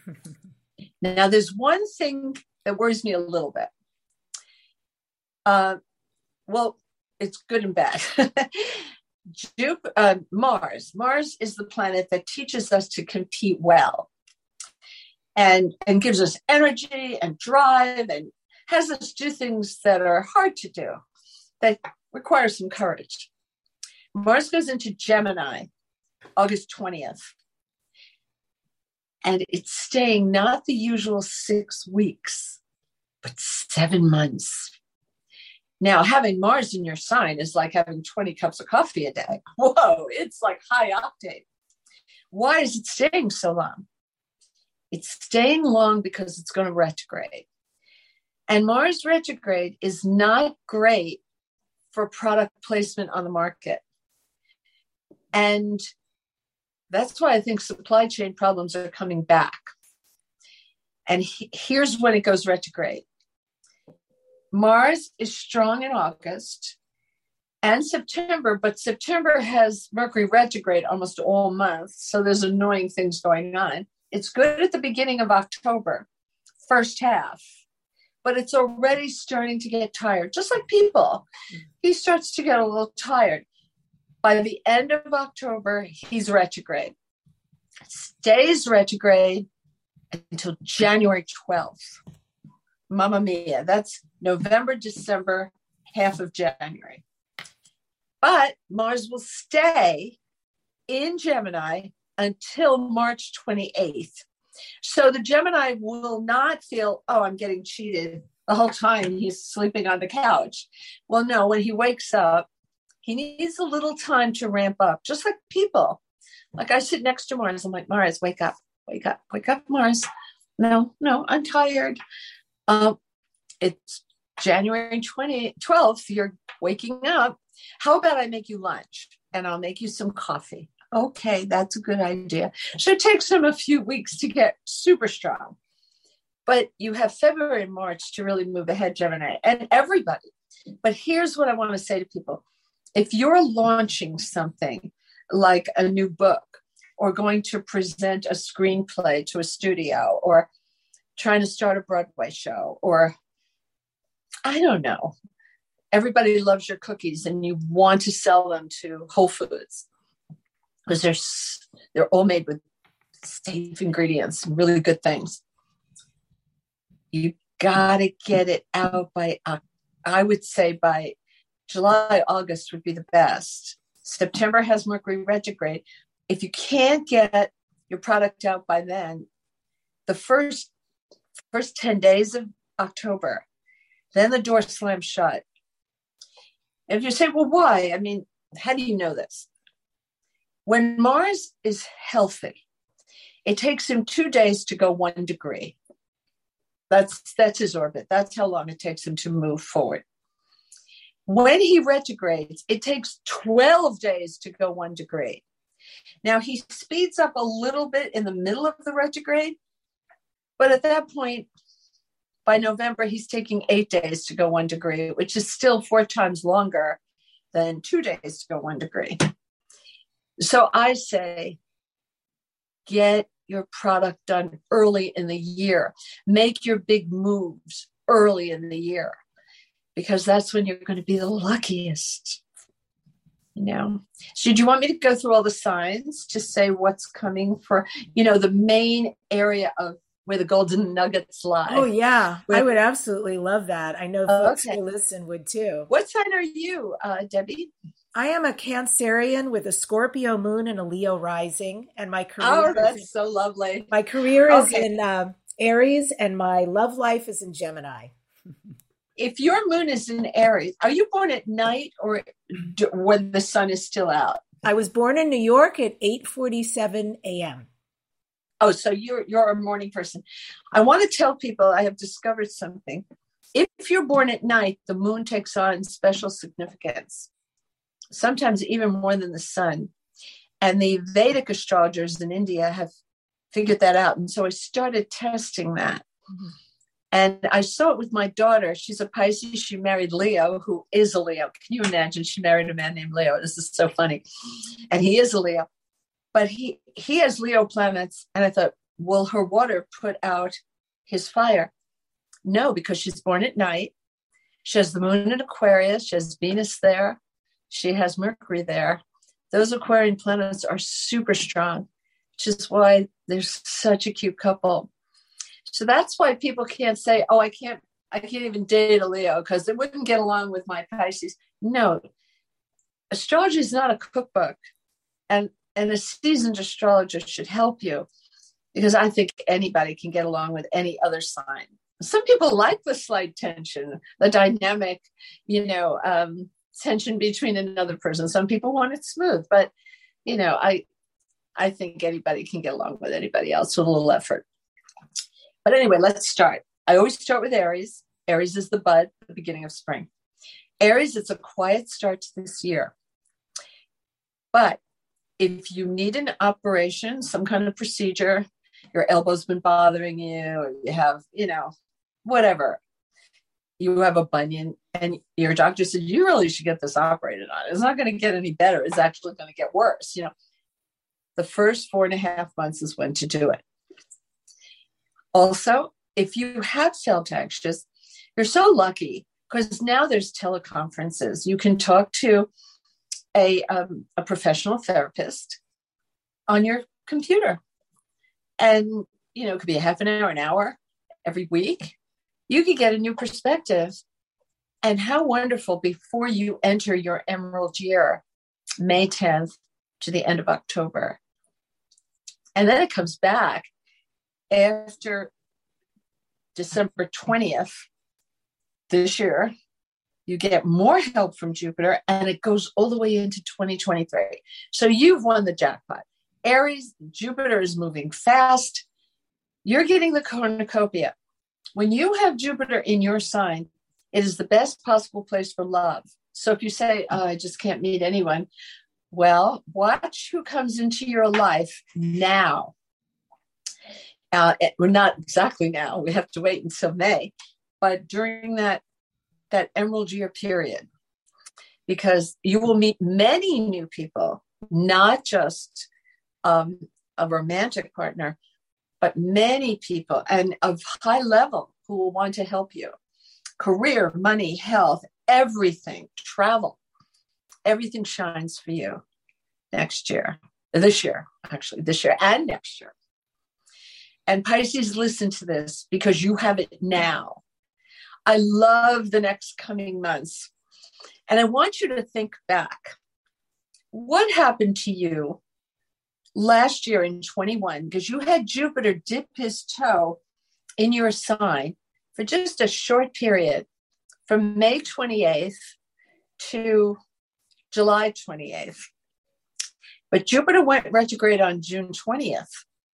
Now, there's one thing that worries me a little bit. Uh, well, it's good and bad. Jupiter, uh, Mars. Mars is the planet that teaches us to compete well and, and gives us energy and drive and has us do things that are hard to do, that require some courage. Mars goes into Gemini August twentieth. And it's staying not the usual six weeks, but seven months. Now, having Mars in your sign is like having twenty cups of coffee a day. Whoa, it's like high octane. Why is it staying so long? It's staying long because it's going to retrograde. And Mars retrograde is not great for product placement on the market. And That's why I think supply chain problems are coming back. And he, here's when it goes retrograde. Mars is strong in August and September, but September has Mercury retrograde almost all month. So there's annoying things going on. It's good at the beginning of October, first half, but it's already starting to get tired, just like people. He starts to get a little tired. By the end of October, he's retrograde. Stays retrograde until January twelfth. Mamma mia, that's November, December, half of January. But Mars will stay in Gemini until March twenty-eighth. So the Gemini will not feel, oh, I'm getting cheated the whole time he's sleeping on the couch. Well, no, when he wakes up, he needs a little time to ramp up, just like people. Like I sit next to Mars, I'm like, Mars, wake up, wake up, wake up, Mars. No, no, I'm tired. Um, it's January twelfth, you're waking up. How about I make you lunch and I'll make you some coffee? Okay, that's a good idea. So it takes him a few weeks to get super strong. But you have February and March to really move ahead, Gemini, and everybody. But here's what I want to say to people. If you're launching something like a new book or going to present a screenplay to a studio or trying to start a Broadway show, or I don't know, everybody loves your cookies and you want to sell them to Whole Foods because they're, they're all made with safe ingredients and really good things. You got to get it out by, uh, I would say by July, August would be the best. September has Mercury retrograde. If you can't get your product out by then, the first first ten days of October, then the door slams shut. And if you say, well, why? I mean, how do you know this? When Mars is healthy, it takes him two days to go one degree. That's, that's his orbit. That's how long it takes him to move forward. When he retrogrades, it takes twelve days to go one degree. Now, he speeds up a little bit in the middle of the retrograde, but at that point, by November, he's taking eight days to go one degree, which is still four times longer than two days to go one degree. So I say, get your product done early in the year. Make your big moves early in the year, because that's when you're going to be the luckiest. You know, so did you want me to go through all the signs to say what's coming for, you know, the main area of where the golden nuggets lie? Oh, yeah. Where, I would absolutely love that. I know folks okay. who listen would too. What sign are you, uh, Debbie? I am a Cancerian with a Scorpio moon and a Leo rising. And my career Oh, that's is, so lovely. My career is okay. in uh, Aries and my love life is in Gemini. If your moon is in Aries, are you born at night or when the sun is still out? I was born in New York at eight forty-seven a.m. Oh, so you're you're a morning person. I want to tell people I have discovered something. If you're born at night, the moon takes on special significance, sometimes even more than the sun. And the Vedic astrologers in India have figured that out. And so I started testing that. Mm-hmm. And I saw it with my daughter. She's a Pisces. She married Leo, who is a Leo. Can you imagine? She married a man named Leo. This is so funny. And he is a Leo. But he, he has Leo planets. And I thought, will her water put out his fire? No, because she's born at night. She has the moon in Aquarius. She has Venus there. She has Mercury there. Those Aquarian planets are super strong, which is why they're such a cute couple. So that's why people can't say, oh, I can't, I can't even date a Leo because they wouldn't get along with my Pisces. No, astrology is not a cookbook, and, and a seasoned astrologer should help you, because I think anybody can get along with any other sign. Some people like the slight tension, the dynamic, you know, um, tension between another person. Some people want it smooth, but, you know, I, I think anybody can get along with anybody else with a little effort. But anyway, let's start. I always start with Aries. Aries is the bud, the beginning of spring. Aries, it's a quiet start to this year. But if you need an operation, some kind of procedure, your elbow's been bothering you, or you have, you know, whatever, you have a bunion and your doctor said, you really should get this operated on. It's not going to get any better. It's actually going to get worse. You know, the first four and a half months is when to do it. Also, if you have felt anxious, you're so lucky because now there's teleconferences. You can talk to a, um, a professional therapist on your computer. And, you know, it could be a half an hour, an hour every week. You could get a new perspective. And how wonderful before you enter your Emerald year, May tenth to the end of October. And then it comes back after December twentieth this year. You get more help from Jupiter, and it goes all the way into twenty twenty-three. So you've won the jackpot. Aries, Jupiter is moving fast. You're getting the cornucopia. When you have Jupiter in your sign, it is the best possible place for love. So if you say, oh, I just can't meet anyone, well, watch who comes into your life now. Uh, we're not exactly now. We have to wait until May. But during that, that Emerald year period, because you will meet many new people, not just um, a romantic partner, but many people and of high level who will want to help you. Career, money, health, everything, travel, everything shines for you next year, this year, actually, this year and next year. And Pisces, listen to this because you have it now. I love the next coming months. And I want you to think back. What happened to you last year in twenty-one? Because you had Jupiter dip his toe in your sign for just a short period from May twenty-eighth to July twenty-eighth. But Jupiter went retrograde on June twentieth.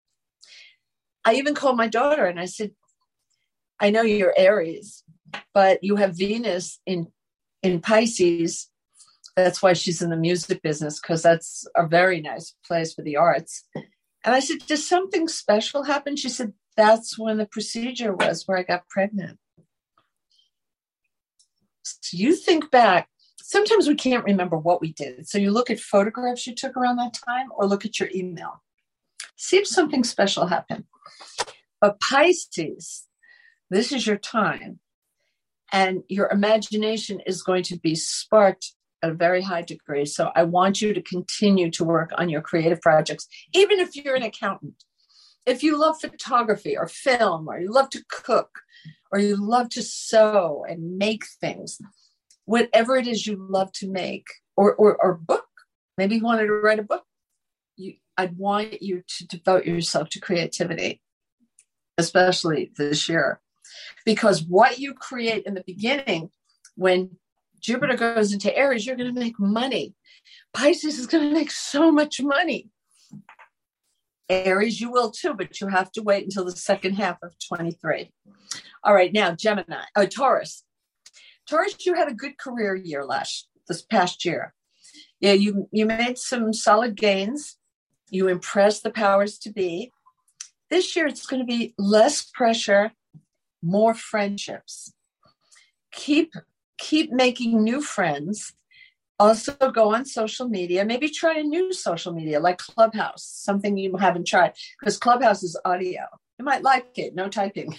I even called my daughter and I said, I know you're Aries, but you have Venus in, in Pisces. That's why she's in the music business, because that's a very nice place for the arts. And I said, does something special happen? She said, that's when the procedure was where I got pregnant. So you think back, sometimes we can't remember what we did. So you look at photographs you took around that time or look at your email. See if something special happened. But Pisces, this is your time. And your imagination is going to be sparked at a very high degree. So I want you to continue to work on your creative projects, even if you're an accountant. If you love photography or film, or you love to cook, or you love to sew and make things, whatever it is you love to make, or or, or book, maybe you wanted to write a book. You, I'd want you to devote yourself to creativity, especially this year, because what you create in the beginning, when Jupiter goes into Aries, you're going to make money. Pisces is going to make so much money. Aries, you will too, but you have to wait until the second half of twenty-three. All right, now Gemini, oh, Taurus. Taurus, you had a good career year last, this past year. Yeah, you, you made some solid gains. You impressed the powers to be. This year, it's going to be less pressure, more friendships. Keep, keep making new friends. Also go on social media, maybe try a new social media like Clubhouse, something you haven't tried, because Clubhouse is audio. You might like it, no typing.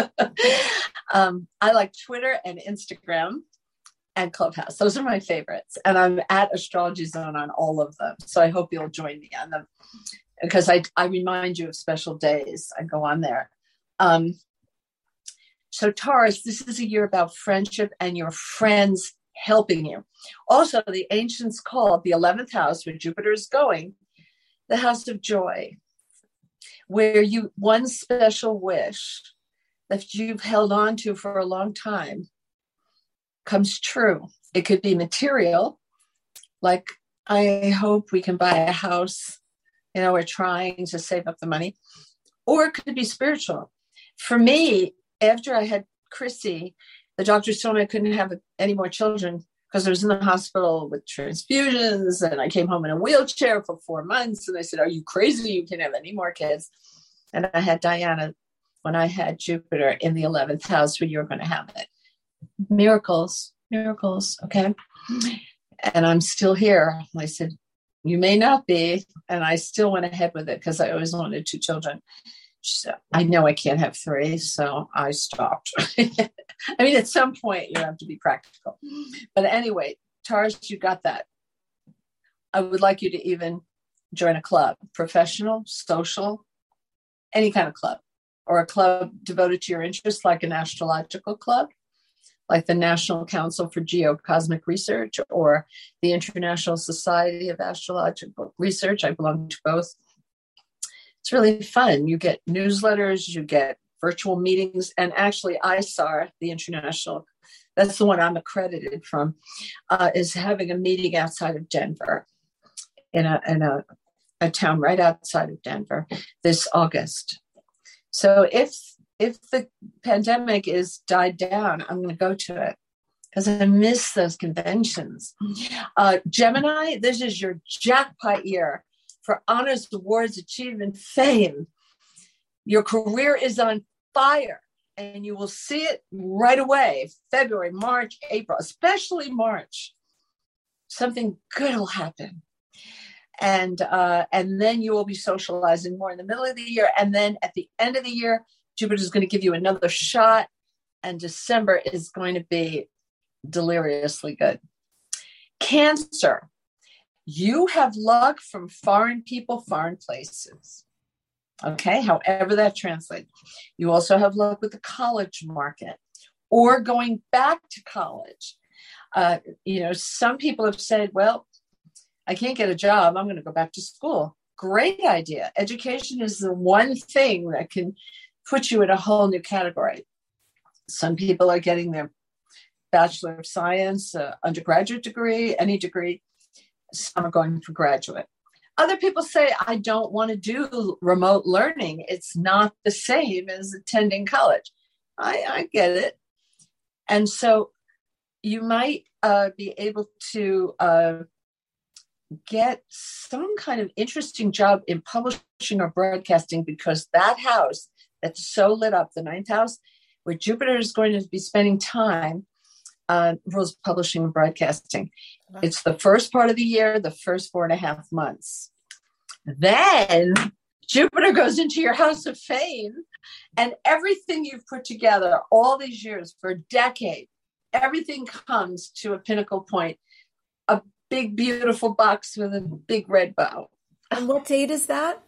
um, I like Twitter and Instagram and Clubhouse. Those are my favorites. And I'm at Astrology Zone on all of them. So I hope you'll join me on them, because I, I remind you of special days. I go on there. Um, so Taurus, this is a year about friendship and your friends helping you. Also, the ancients called the eleventh house, where Jupiter is going, the house of joy, where you one special wish that you've held on to for a long time comes true. It could be material, like I hope we can buy a house. You know, we're trying to save up the money. Or it could be spiritual. For me, after I had Chrissy, the doctors told me I couldn't have any more children because I was in the hospital with transfusions and I came home in a wheelchair for four months. And they said, are you crazy? You can't have any more kids. And I had Diana when I had Jupiter in the eleventh house where you were going to have it. Miracles, miracles. Okay. And I'm still here. I said, you may not be. And I still went ahead with it because I always wanted two children. So I know I can't have three, so I stopped. I mean, at some point you have to be practical. But anyway, Taurus, you got that. I would like you to even join a club, professional, social, any kind of club, or a club devoted to your interests, like an astrological club, like the National Council for Geocosmic Research or the International Society of Astrological Research. I belong to both. It's really fun. You get newsletters, you get virtual meetings, and actually I S A R, the international, that's the one I'm accredited from, uh, is having a meeting outside of Denver in a in a, a town right outside of Denver this August. So if if the pandemic is died down, I'm going to go to it because I miss those conventions. Uh, Gemini, this is your jackpot year for honors, awards, achievement, fame. Your career is on fire and you will see it right away. February, March, April, especially March. Something good will happen. And uh, and then you will be socializing more in the middle of the year. And then at the end of the year, Jupiter is going to give you another shot. And December is going to be deliriously good. Cancer. You have luck from foreign people, foreign places. Okay, however that translates. You also have luck with the college market or going back to college. Uh, you know, some people have said, well, I can't get a job. I'm going to go back to school. Great idea. Education is the one thing that can put you in a whole new category. Some people are getting their Bachelor of Science, uh, undergraduate degree, any degree. Some are going for graduate. Other people say, I don't want to do remote learning. It's not the same as attending college. I, I get it. And so you might uh, be able to uh, get some kind of interesting job in publishing or broadcasting, because that house that's so lit up, the ninth house, where Jupiter is going to be spending time, uh, rules publishing and broadcasting. Wow. It's the first part of the year, the first four and a half months. Then Jupiter goes into your house of fame, and everything you've put together all these years for a decade, everything comes to a pinnacle point, a big, beautiful box with a big red bow. And what date is that?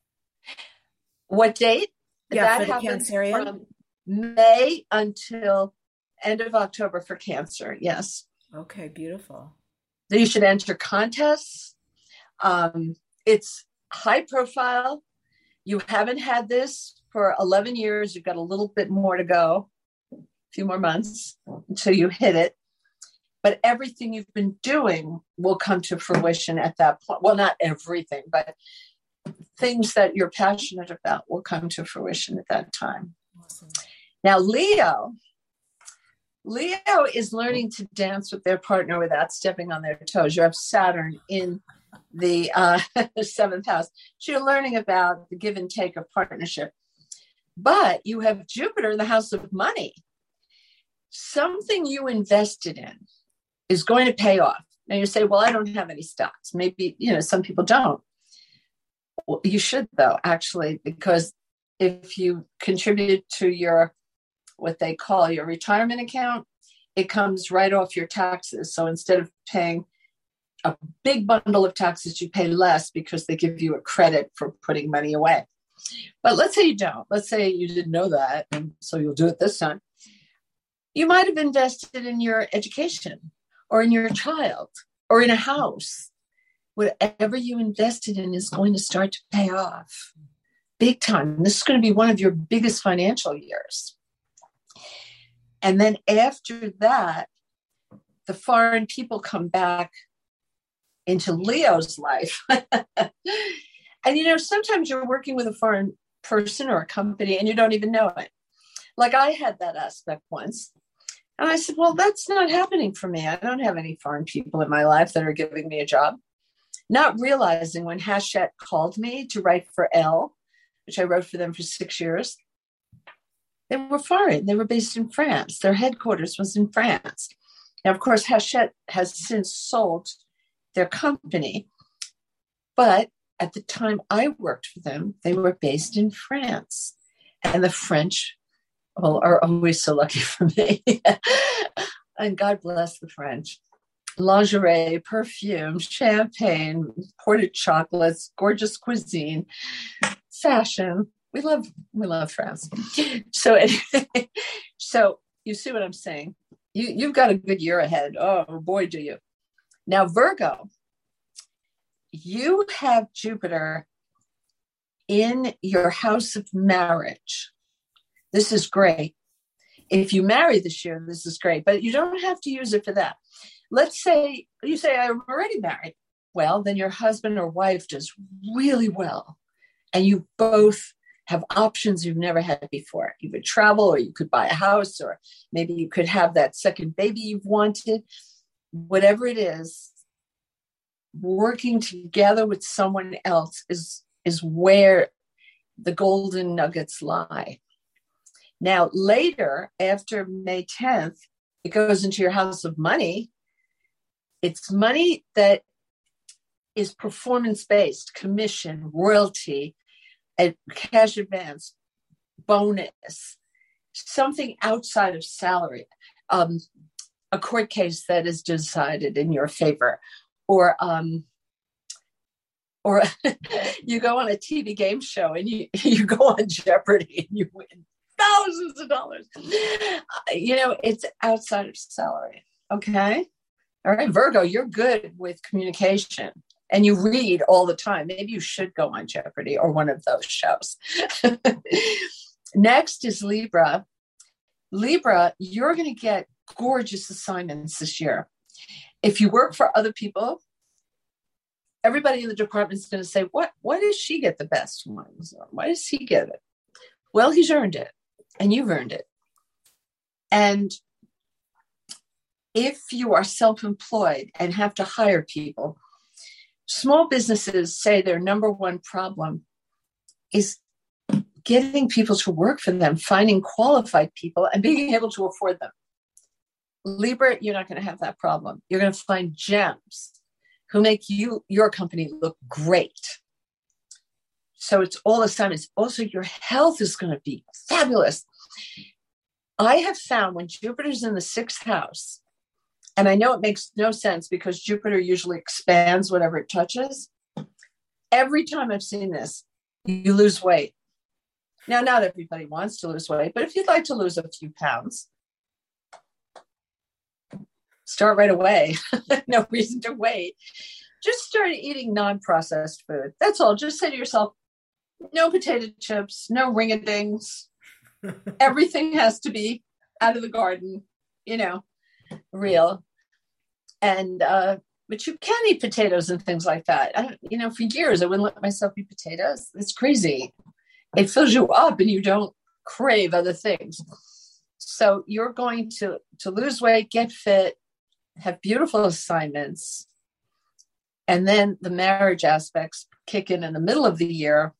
What date? Yeah, that for the happens Cancerian? From May until end of October for Cancer. Yes. Okay, beautiful. Then you should enter contests. Um, it's high profile. You haven't had this for eleven years. You've got a little bit more to go, a few more months until you hit it. But everything you've been doing will come to fruition at that point. Well, not everything, but things that you're passionate about will come to fruition at that time. Awesome. Now, Leo, Leo is learning to dance with their partner without stepping on their toes. You have Saturn in the uh, seventh house. So you're learning about the give and take of partnership. But you have Jupiter in the house of money. Something you invested in is going to pay off. Now you say, well, I don't have any stocks. Maybe, you know, some people don't. Well, you should, though, actually, because if you contribute to your, what they call your retirement account, it comes right off your taxes. So instead of paying a big bundle of taxes, you pay less because they give you a credit for putting money away. But let's say you don't. Let's say you didn't know that, and so you'll do it this time. You might have invested in your education or in your child or in a house. Whatever you invested in is going to start to pay off big time. This is going to be one of your biggest financial years. And then after that, the foreign people come back into Leo's life. And, you know, sometimes you're working with a foreign person or a company and you don't even know it. Like I had that aspect once. And I said, well, that's not happening for me. I don't have any foreign people in my life that are giving me a job. Not realizing when Hachette called me to write for Elle, which I wrote for them for six years, they were foreign. They were based in France. Their headquarters was in France. Now, of course, Hachette has since sold their company. But at the time I worked for them, they were based in France. And the French, well, are always so lucky for me. And God bless the French. Lingerie, perfume, champagne, imported chocolates, gorgeous cuisine, fashion. We love, we love France. So, anyway, so you see what I'm saying? You, you've got a good year ahead. Oh boy, do you. Now, Virgo, you have Jupiter in your house of marriage. This is great. If you marry this year, this is great, but you don't have to use it for that. Let's say you say, I'm already married. Well, then your husband or wife does really well. And you both have options you've never had before. You could travel, or you could buy a house, or maybe you could have that second baby you've wanted. Whatever it is, working together with someone else is, is where the golden nuggets lie. Now, later, after May tenth, it goes into your house of money. It's money that is performance-based, commission, royalty, a cash advance, bonus, something outside of salary, um, a court case that is decided in your favor, or um, or you go on a T V game show and you, you go on Jeopardy and you win thousands of dollars. You know, it's outside of salary. Okay. All right, Virgo, you're good with communication and you read all the time. Maybe you should go on Jeopardy or one of those shows. Next is Libra. Libra, you're going to get gorgeous assignments this year. If you work for other people, everybody in the department is going to say, what, why does she get the best ones? Why does he get it? Well, he's earned it and you've earned it. And if you are self-employed and have to hire people, small businesses say their number one problem is getting people to work for them, finding qualified people and being able to afford them. Libra, you're not going to have that problem. You're going to find gems who make you, your company look great. So it's all assignments. Also, your health is going to be fabulous. I have found when Jupiter's in the sixth house, and I know it makes no sense because Jupiter usually expands whatever it touches. Every time I've seen this, you lose weight. Now, not everybody wants to lose weight, but if you'd like to lose a few pounds, start right away. No reason to wait. Just start eating non-processed food. That's all. Just say to yourself, no potato chips, no ring-a-dings. Everything has to be out of the garden, you know. Real. And uh but you can eat potatoes and things like that. I don't, you know, for years I wouldn't let myself eat potatoes. It's crazy. It fills you up and you don't crave other things. So you're going to to lose weight, get fit, have beautiful assignments, and then the marriage aspects kick in in the middle of the year,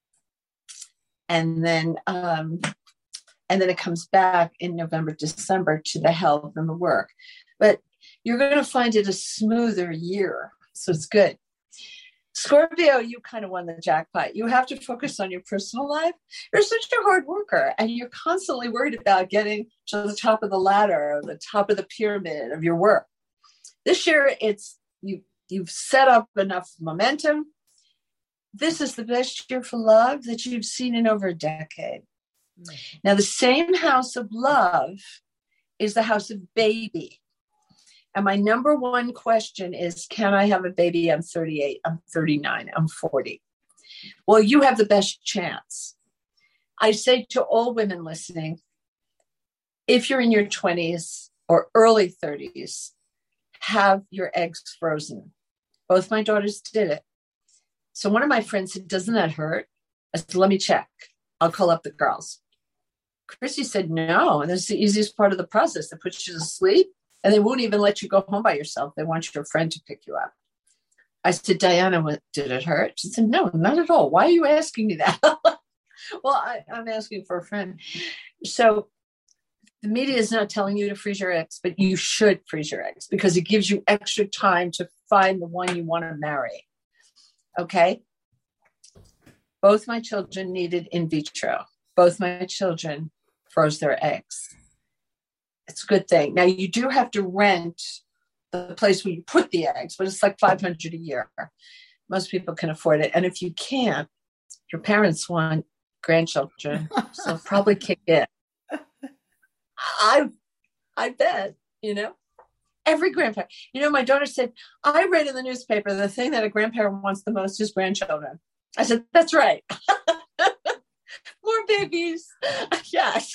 and then um And then it comes back in November, December to the health and the work. But you're going to find it a smoother year. So it's good. Scorpio, you kind of won the jackpot. You have to focus on your personal life. You're such a hard worker and you're constantly worried about getting to the top of the ladder or the top of the pyramid of your work. This year, it's you, you've set up enough momentum. This is the best year for love that you've seen in over a decade. Now, the same house of love is the house of baby. And my number one question is, can I have a baby? I'm thirty-eight, I'm thirty-nine, I'm forty. Well, you have the best chance. I say to all women listening, if you're in your twenties or early thirties, have your eggs frozen. Both my daughters did it. So one of my friends said, doesn't that hurt? I said, let me check. I'll call up the girls. Chrissy said, no. And this is the easiest part of the process. They put you to sleep and they won't even let you go home by yourself. They want your friend to pick you up. I said, Diana, what, did it hurt? She said, no, not at all. Why are you asking me that? Well, I, I'm asking for a friend. So the media is not telling you to freeze your eggs, but you should freeze your eggs because it gives you extra time to find the one you want to marry. Okay? Both my children needed in vitro. Both my children froze their eggs. It's a good thing. Now, you do have to rent the place where you put the eggs, but it's like five hundred dollars a year. Most people can afford it. And if you can't, your parents want grandchildren, so probably kick in. I, I bet, you know, every grandparent, you know, my daughter said, I read in the newspaper, the thing that a grandparent wants the most is grandchildren. I said, that's right. More babies. Yes.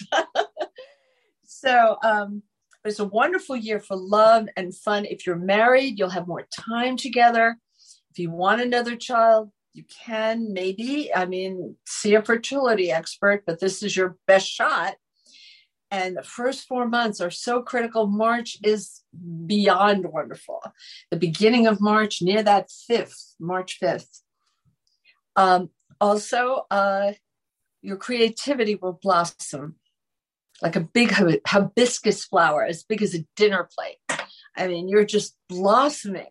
So um, it's a wonderful year for love and fun. If you're married, you'll have more time together. If you want another child, you can maybe, I mean, see a fertility expert, but this is your best shot. And the first four months are so critical. March is beyond wonderful. The beginning of March, near that fifth, March fifth. Um, also, uh, your creativity will blossom like a big hibiscus flower, as big as a dinner plate. I mean, you're just blossoming.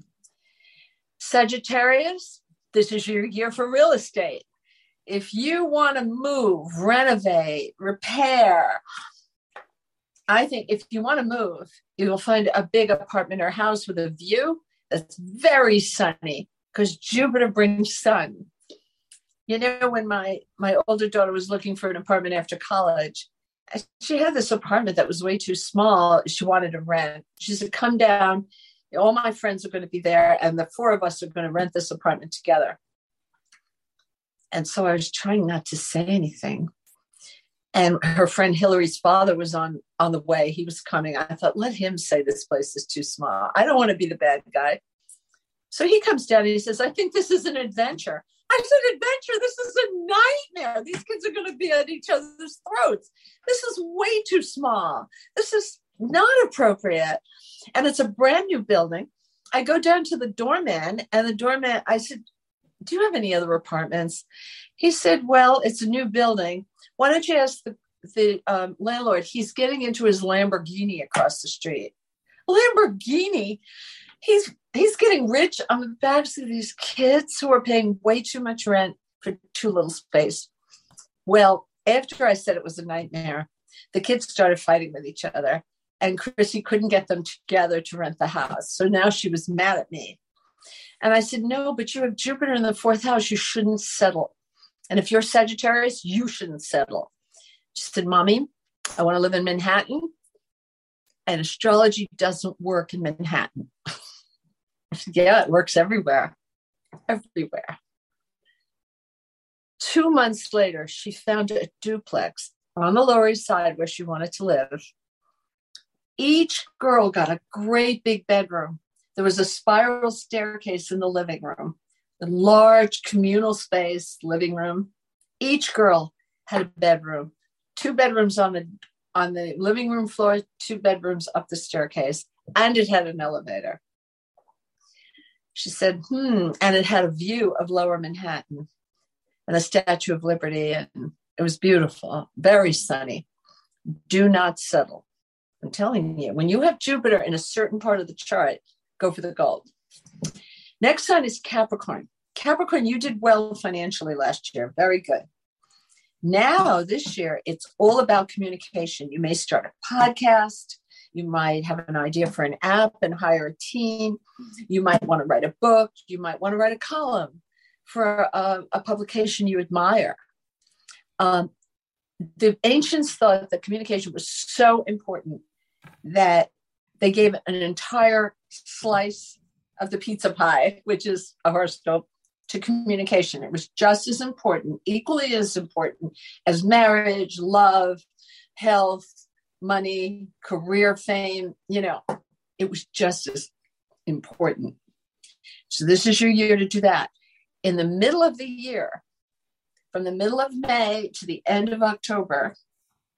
Sagittarius, this is your year for real estate. If you want to move, renovate, repair, I think if you want to move, you will find a big apartment or house with a view that's very sunny because Jupiter brings sun. You know, when my, my older daughter was looking for an apartment after college, she had this apartment that was way too small. She wanted to rent. She said, come down. All my friends are going to be there. And the four of us are going to rent this apartment together. And so I was trying not to say anything. And her friend Hillary's father was on, on the way. He was coming. I thought, let him say this place is too small. I don't want to be the bad guy. So he comes down and he says, I think this is an adventure. I said, adventure? This is a nightmare. These kids are going to be at each other's throats. This is way too small. This is not appropriate. And it's a brand new building. I go down to the doorman and the doorman, I said, do you have any other apartments? He said, well, it's a new building. Why don't you ask the, the um, landlord? He's getting into his Lamborghini across the street. Lamborghini? He's he's getting rich on the backs of these kids who are paying way too much rent for too little space. Well, after I said it was a nightmare, the kids started fighting with each other, and Chrissy couldn't get them together to rent the house. So now she was mad at me. And I said, no, but you have Jupiter in the fourth house. You shouldn't settle. And if you're Sagittarius, you shouldn't settle. She said, Mommy, I want to live in Manhattan. And astrology doesn't work in Manhattan. I said, yeah, it works everywhere. Everywhere. Two months later, she found a duplex on the Lower East Side where she wanted to live. Each girl got a great big bedroom. There was a spiral staircase in the living room, a large communal space living room. Each girl had a bedroom, two bedrooms on the on the living room floor, two bedrooms up the staircase, and it had an elevator. She said, hmm, and it had a view of Lower Manhattan and the Statue of Liberty, and it was beautiful, very sunny. Do not settle. I'm telling you, when you have Jupiter in a certain part of the chart, go for the gold. Next sign is Capricorn. Capricorn, you did well financially last year. Very good. Now, this year, it's all about communication. You may start a podcast. You might have an idea for an app and hire a team. You might want to write a book. You might want to write a column for a, a publication you admire. Um, the ancients thought that communication was so important that they gave an entire slice of the pizza pie, which is a horoscope, to communication. It was just as important, equally as important as marriage, love, health, money, career, fame. You know, it was just as important. So this is your year to do that. In the middle of the year, from the middle of May to the end of October,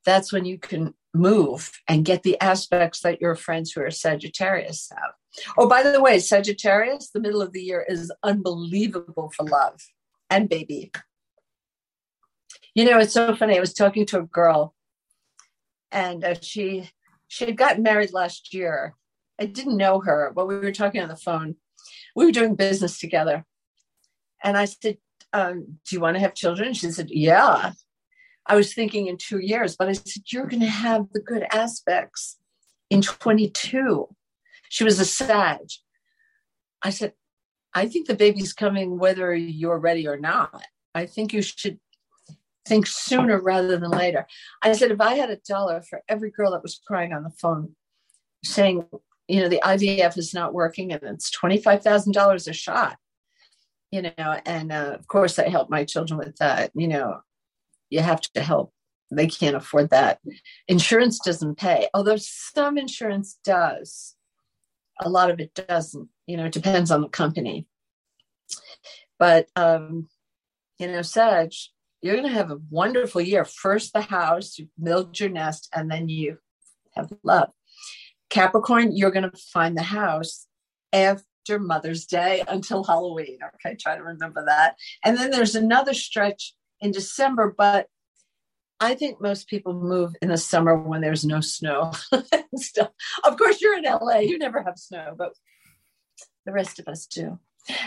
that's when you can move and get the aspects that your friends who are Sagittarius have. Oh, by the way, Sagittarius, the middle of the year is unbelievable for love and baby. You know, it's so funny. I was talking to a girl, and uh, she she had gotten married last year. I didn't know her, but we were talking on the phone. We were doing business together. And I said, um, do you want to have children? She said, yeah. I was thinking in two years, but I said, you're going to have the good aspects in twenty-two. She was a Sag. I said, I think the baby's coming whether you're ready or not. I think you should think sooner rather than later. I said, if I had a dollar for every girl that was crying on the phone saying, you know, the I V F is not working and it's twenty-five thousand dollars a shot, you know, and uh, of course I help my children with that. You know, you have to help. They can't afford that. Insurance doesn't pay, although some insurance does. A lot of it doesn't, you know, it depends on the company. But, um, you know, Sag, you're going to have a wonderful year. First the house, you build your nest, and then you have love. Capricorn, you're going to find the house after Mother's Day until Halloween. Okay, try to remember that. And then there's another stretch in December, but I think most people move in the summer when there's no snow. Still, of course, you're in L A. You never have snow, but the rest of us do.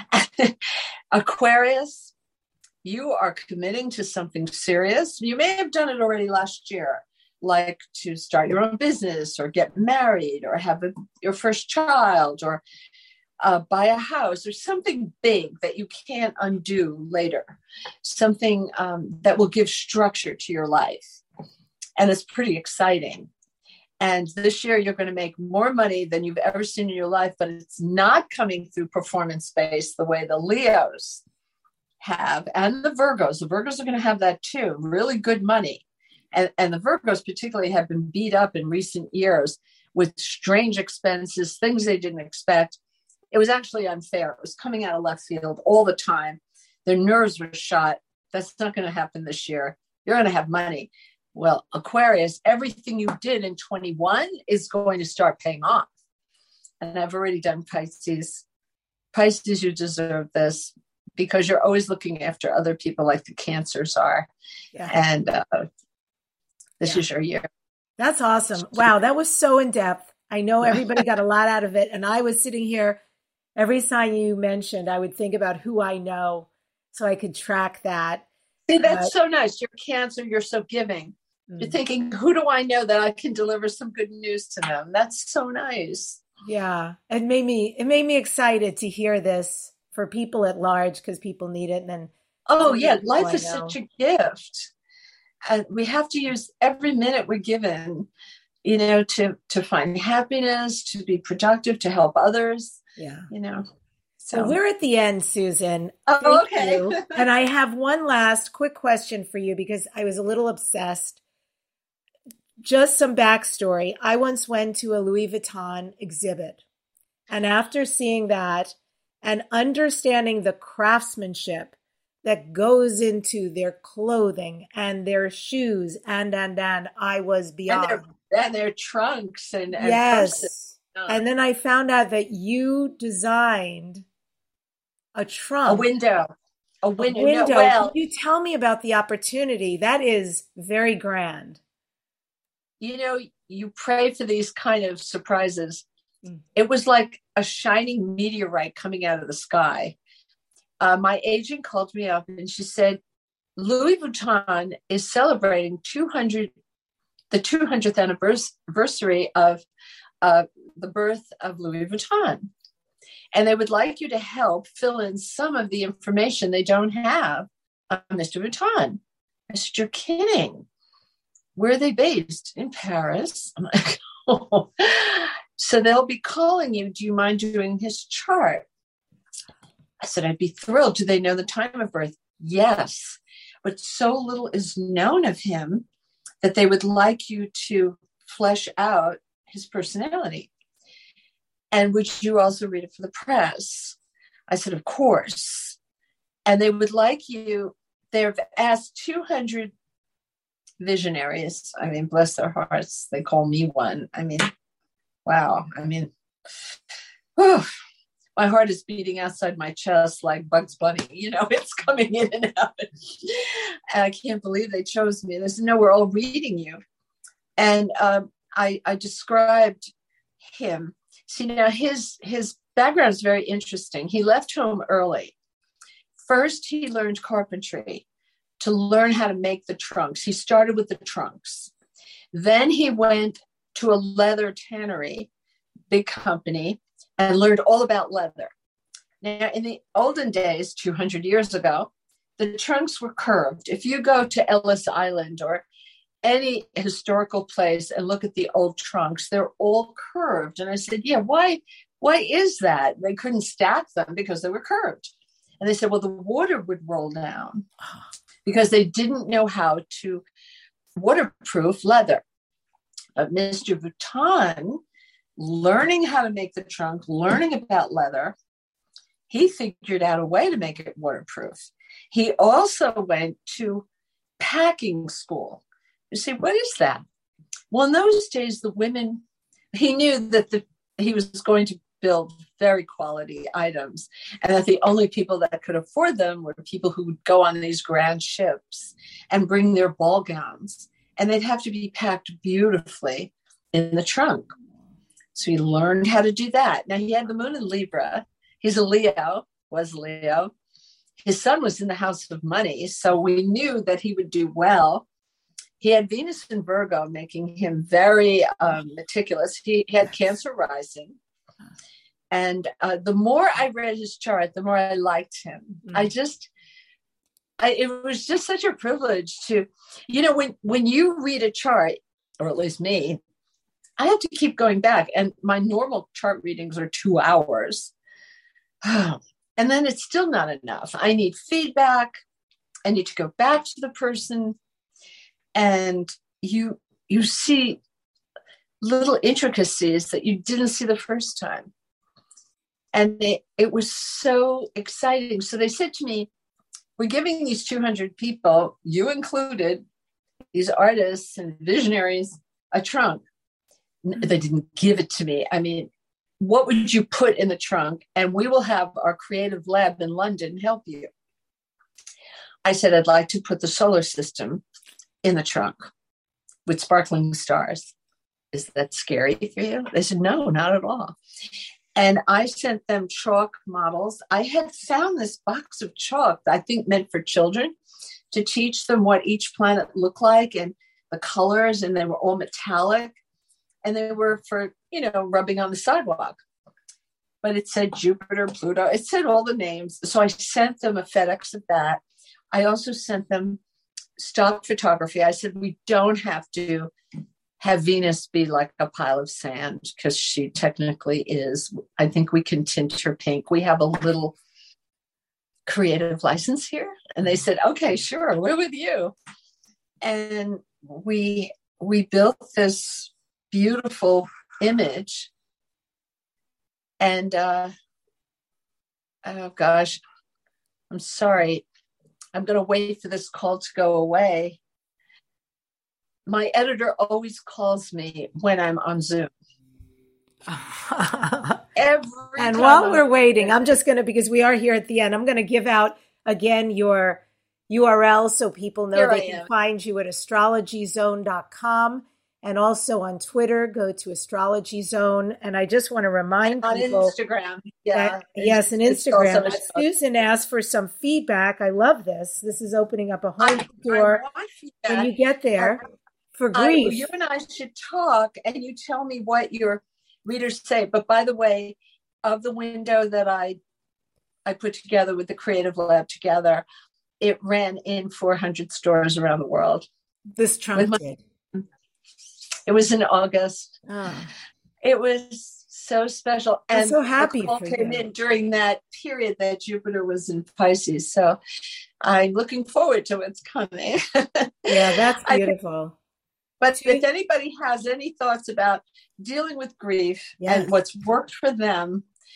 Aquarius, you are committing to something serious. You may have done it already last year, like to start your own business or get married or have a, your first child or uh, buy a house or something big that you can't undo later, something um, that will give structure to your life. And it's pretty exciting. And this year you're going to make more money than you've ever seen in your life, but it's not coming through performance-based the way the Leos have and the Virgos. The Virgos are going to have that too, really good money. And, and the Virgos particularly have been beat up in recent years with strange expenses, things they didn't expect. It was actually unfair. It was coming out of left field all the time. Their nerves were shot. That's not going to happen this year. You're going to have money. Well, Aquarius, everything you did in twenty-one is going to start paying off. And I've already done Pisces. Pisces, you deserve this because you're always looking after other people like the Cancers are. Yeah. And uh, this yeah. is your year. That's awesome. Wow, that was so in depth. I know everybody got a lot out of it. And I was sitting here, every time you mentioned, I would think about who I know so I could track that. See, that's uh, so nice. You're Cancer, you're so giving. Mm-hmm. You're thinking, who do I know that I can deliver some good news to them? That's so nice. Yeah, it made me it made me excited to hear this for people at large because people need it. And then, oh yeah, life is such a gift, and we have to use every minute we're given, you know, to to find happiness, to be productive, to help others. Yeah, you know. So well, we're at the end, Susan. Oh, Thank okay. you. And I have one last quick question for you because I was a little obsessed. Just some backstory. I once went to a Louis Vuitton exhibit. And after seeing that and understanding the craftsmanship that goes into their clothing and their shoes and, and, and, I was beyond. And their, and their trunks. and, and Yes. Oh. And then I found out that you designed a trunk. A window. A window. A window. No, well, Can you tell me about the opportunity? That is very grand. You know, you pray for these kind of surprises. Mm. It was like a shining meteorite coming out of the sky. Uh, my agent called me up and she said, Louis Vuitton is celebrating two hundred, the two hundredth anniversary of uh, the birth of Louis Vuitton. And they would like you to help fill in some of the information they don't have on Mister Vuitton. I said, you're kidding. Where are they based? In Paris. I'm like, oh. So they'll be calling you. Do you mind doing his chart? I said, I'd be thrilled. Do they know the time of birth? Yes. But so little is known of him that they would like you to flesh out his personality. And would you also read it for the press? I said, of course. And they would like you, they've asked two hundred visionaries. I mean, bless their hearts. They call me one. I mean, wow. I mean, whew, my heart is beating outside my chest like Bugs Bunny. You know, it's coming in and out. And I can't believe they chose me. They said, no, we're all reading you. And um, I, I described him. See, now his, his background is very interesting. He left home early. First, he learned carpentry to learn how to make the trunks. He started with the trunks. Then he went to a leather tannery, big company, and learned all about leather. Now, in the olden days, two hundred years ago, the trunks were curved. If you go to Ellis Island or any historical place and look at the old trunks, they're all curved. And I said, yeah, why, why is that? They couldn't stack them because they were curved. And they said, well, the water would roll down because they didn't know how to waterproof leather. But Mister Vuitton, learning how to make the trunk, learning about leather, he figured out a way to make it waterproof. He also went to packing school. You see, what is that? Well, in those days, the women, he knew that the, he was going to build very quality items and that the only people that could afford them were people who would go on these grand ships and bring their ball gowns. And they'd have to be packed beautifully in the trunk. So he learned how to do that. Now, he had the moon in Libra. He's a Leo, was Leo. His son was in the house of money, so we knew that he would do well. He had Venus in Virgo, making him very um, meticulous. He, he had Cancer rising. And uh, the more I read his chart, the more I liked him. Mm-hmm. I just, I, it was just such a privilege to, you know, when, when you read a chart, or at least me, I have to keep going back. And my normal chart readings are two hours. And then it's still not enough. I need feedback. I need to go back to the person. And you, you see little intricacies that you didn't see the first time. And it, it was so exciting. So they said to me, we're giving these two hundred people, you included, these artists and visionaries, a trunk. They didn't give it to me. I mean, what would you put in the trunk? And we will have our creative lab in London help you. I said, I'd like to put the solar system in the trunk with sparkling stars. Is that scary for you? They said, no, not at all. And I sent them chalk models. I had found this box of chalk, I think meant for children, to teach them what each planet looked like and the colors, and they were all metallic. And they were for, you know, rubbing on the sidewalk. But it said Jupiter, Pluto. It said all the names. So I sent them a FedEx of that. I also sent them stock photography. I said, we don't have to have Venus be like a pile of sand, because she technically is. I think we can tint her pink. We have a little creative license here. And they said, okay, sure, we're with you. And we we built this beautiful image. And uh, oh gosh, I'm sorry. I'm going to wait for this call to go away. My editor always calls me when I'm on Zoom. Every and while I'm we're waiting, there. I'm just going to, because we are here at the end, I'm going to give out again your U R L so people know here they I can am. find you at astrology zone dot com. And also on Twitter, go to Astrology Zone. And I just want to remind on people. On Instagram. Yeah. That, yes, and Instagram. Susan asked for some feedback. I love this. This is opening up a whole I, door I when you get there I, for grief. I, you and I should talk, and you tell me what your readers say. But by the way, of the window that I I put together with the Creative Lab together, it ran in four hundred stores around the world. This trunk my, did. It was in August. Oh. It was so special. And I'm so happy the call for came you. in during that period that Jupiter was in Pisces. So I'm looking forward to what's coming. Yeah, that's beautiful. But if anybody has any thoughts about dealing with grief yes. and what's worked for them,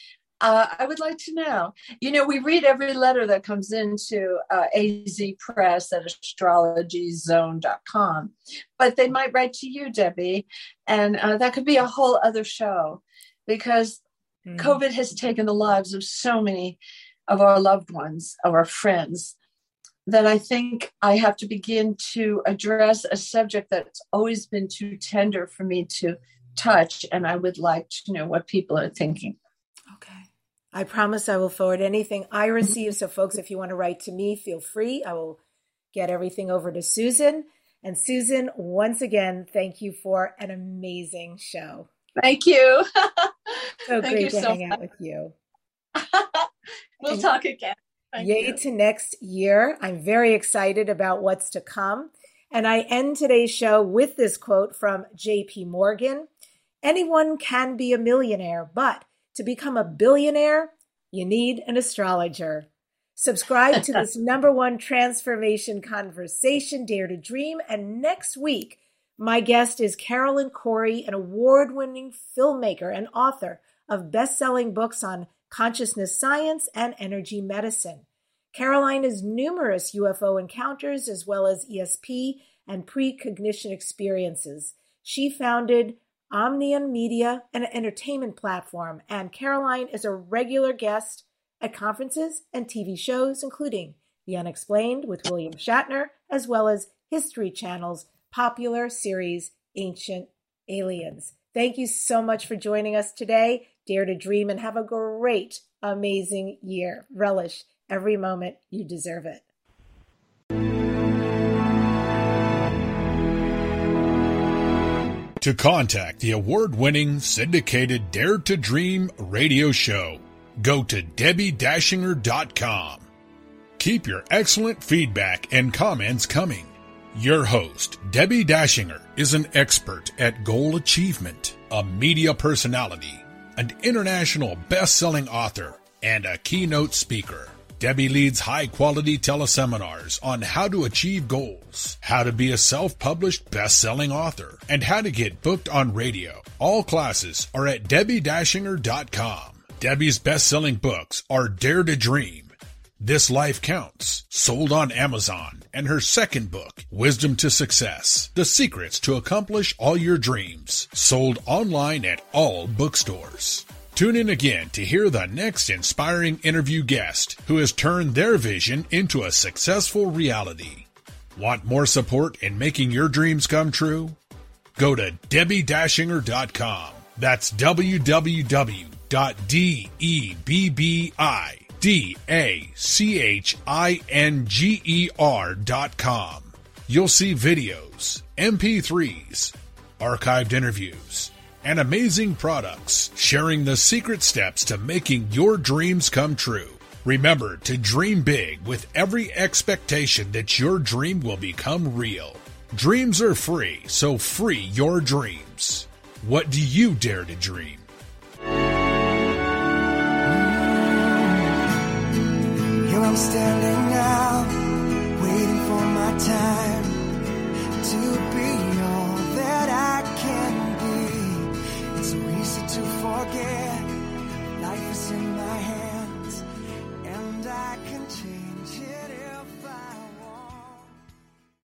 Uh, I would like to know. You know, we read every letter that comes into uh, A Z Press at astrology zone dot com, but they might write to you, Debbie, and uh, that could be a whole other show, because mm. COVID has taken the lives of so many of our loved ones, of our friends, that I think I have to begin to address a subject that's always been too tender for me to touch, and I would like to know what people are thinking. Okay. I promise I will forward anything I receive. So folks, if you want to write to me, feel free. I will get everything over to Susan. And Susan, once again, thank you for an amazing show. Thank you. So thank great you to so hang much. out with you. We'll and talk again. Thank yay you. to next year. I'm very excited about what's to come. And I end today's show with this quote from J P Morgan. Anyone can be a millionaire, but to become a billionaire, you need an astrologer. Subscribe to this number one transformation conversation, Dare to Dream. And next week, my guest is Carolyn Corey, an award-winning filmmaker and author of best-selling books on consciousness science and energy medicine. Caroline has numerous U F O encounters as well as E S P and precognition experiences. She founded Omnium Media, an entertainment platform, and Caroline is a regular guest at conferences and T V shows, including The Unexplained with William Shatner, as well as History Channel's popular series, Ancient Aliens. Thank you so much for joining us today. Dare to dream and have a great, amazing year. Relish every moment. You deserve it. To contact the award-winning syndicated Dare to Dream radio show, go to debbie dashinger dot com. Keep your excellent feedback and comments coming. Your host, Debbie Dashinger, is an expert at goal achievement, a media personality, an international best-selling author, and a keynote speaker. Debbie leads high-quality teleseminars on how to achieve goals, how to be a self-published best-selling author, and how to get booked on radio. All classes are at debbie dashinger dot com. Debbie's best-selling books are Dare to Dream, This Life Counts, sold on Amazon, and her second book, Wisdom to Success, The Secrets to Accomplish All Your Dreams, sold online at all bookstores. Tune in again to hear the next inspiring interview guest who has turned their vision into a successful reality. Want more support in making your dreams come true? Go to debbie dashinger dot com. That's w w w dot debbie dashinger dot com. You'll see videos, M P threes, archived interviews, and amazing products sharing the secret steps to making your dreams come true. Remember to dream big with every expectation that your dream will become real. Dreams are free, so free your dreams. What do you dare to dream? Here I'm standing out, waiting for my time to be all that I can be. It's so easy to forget, life is in my hands, and I can change.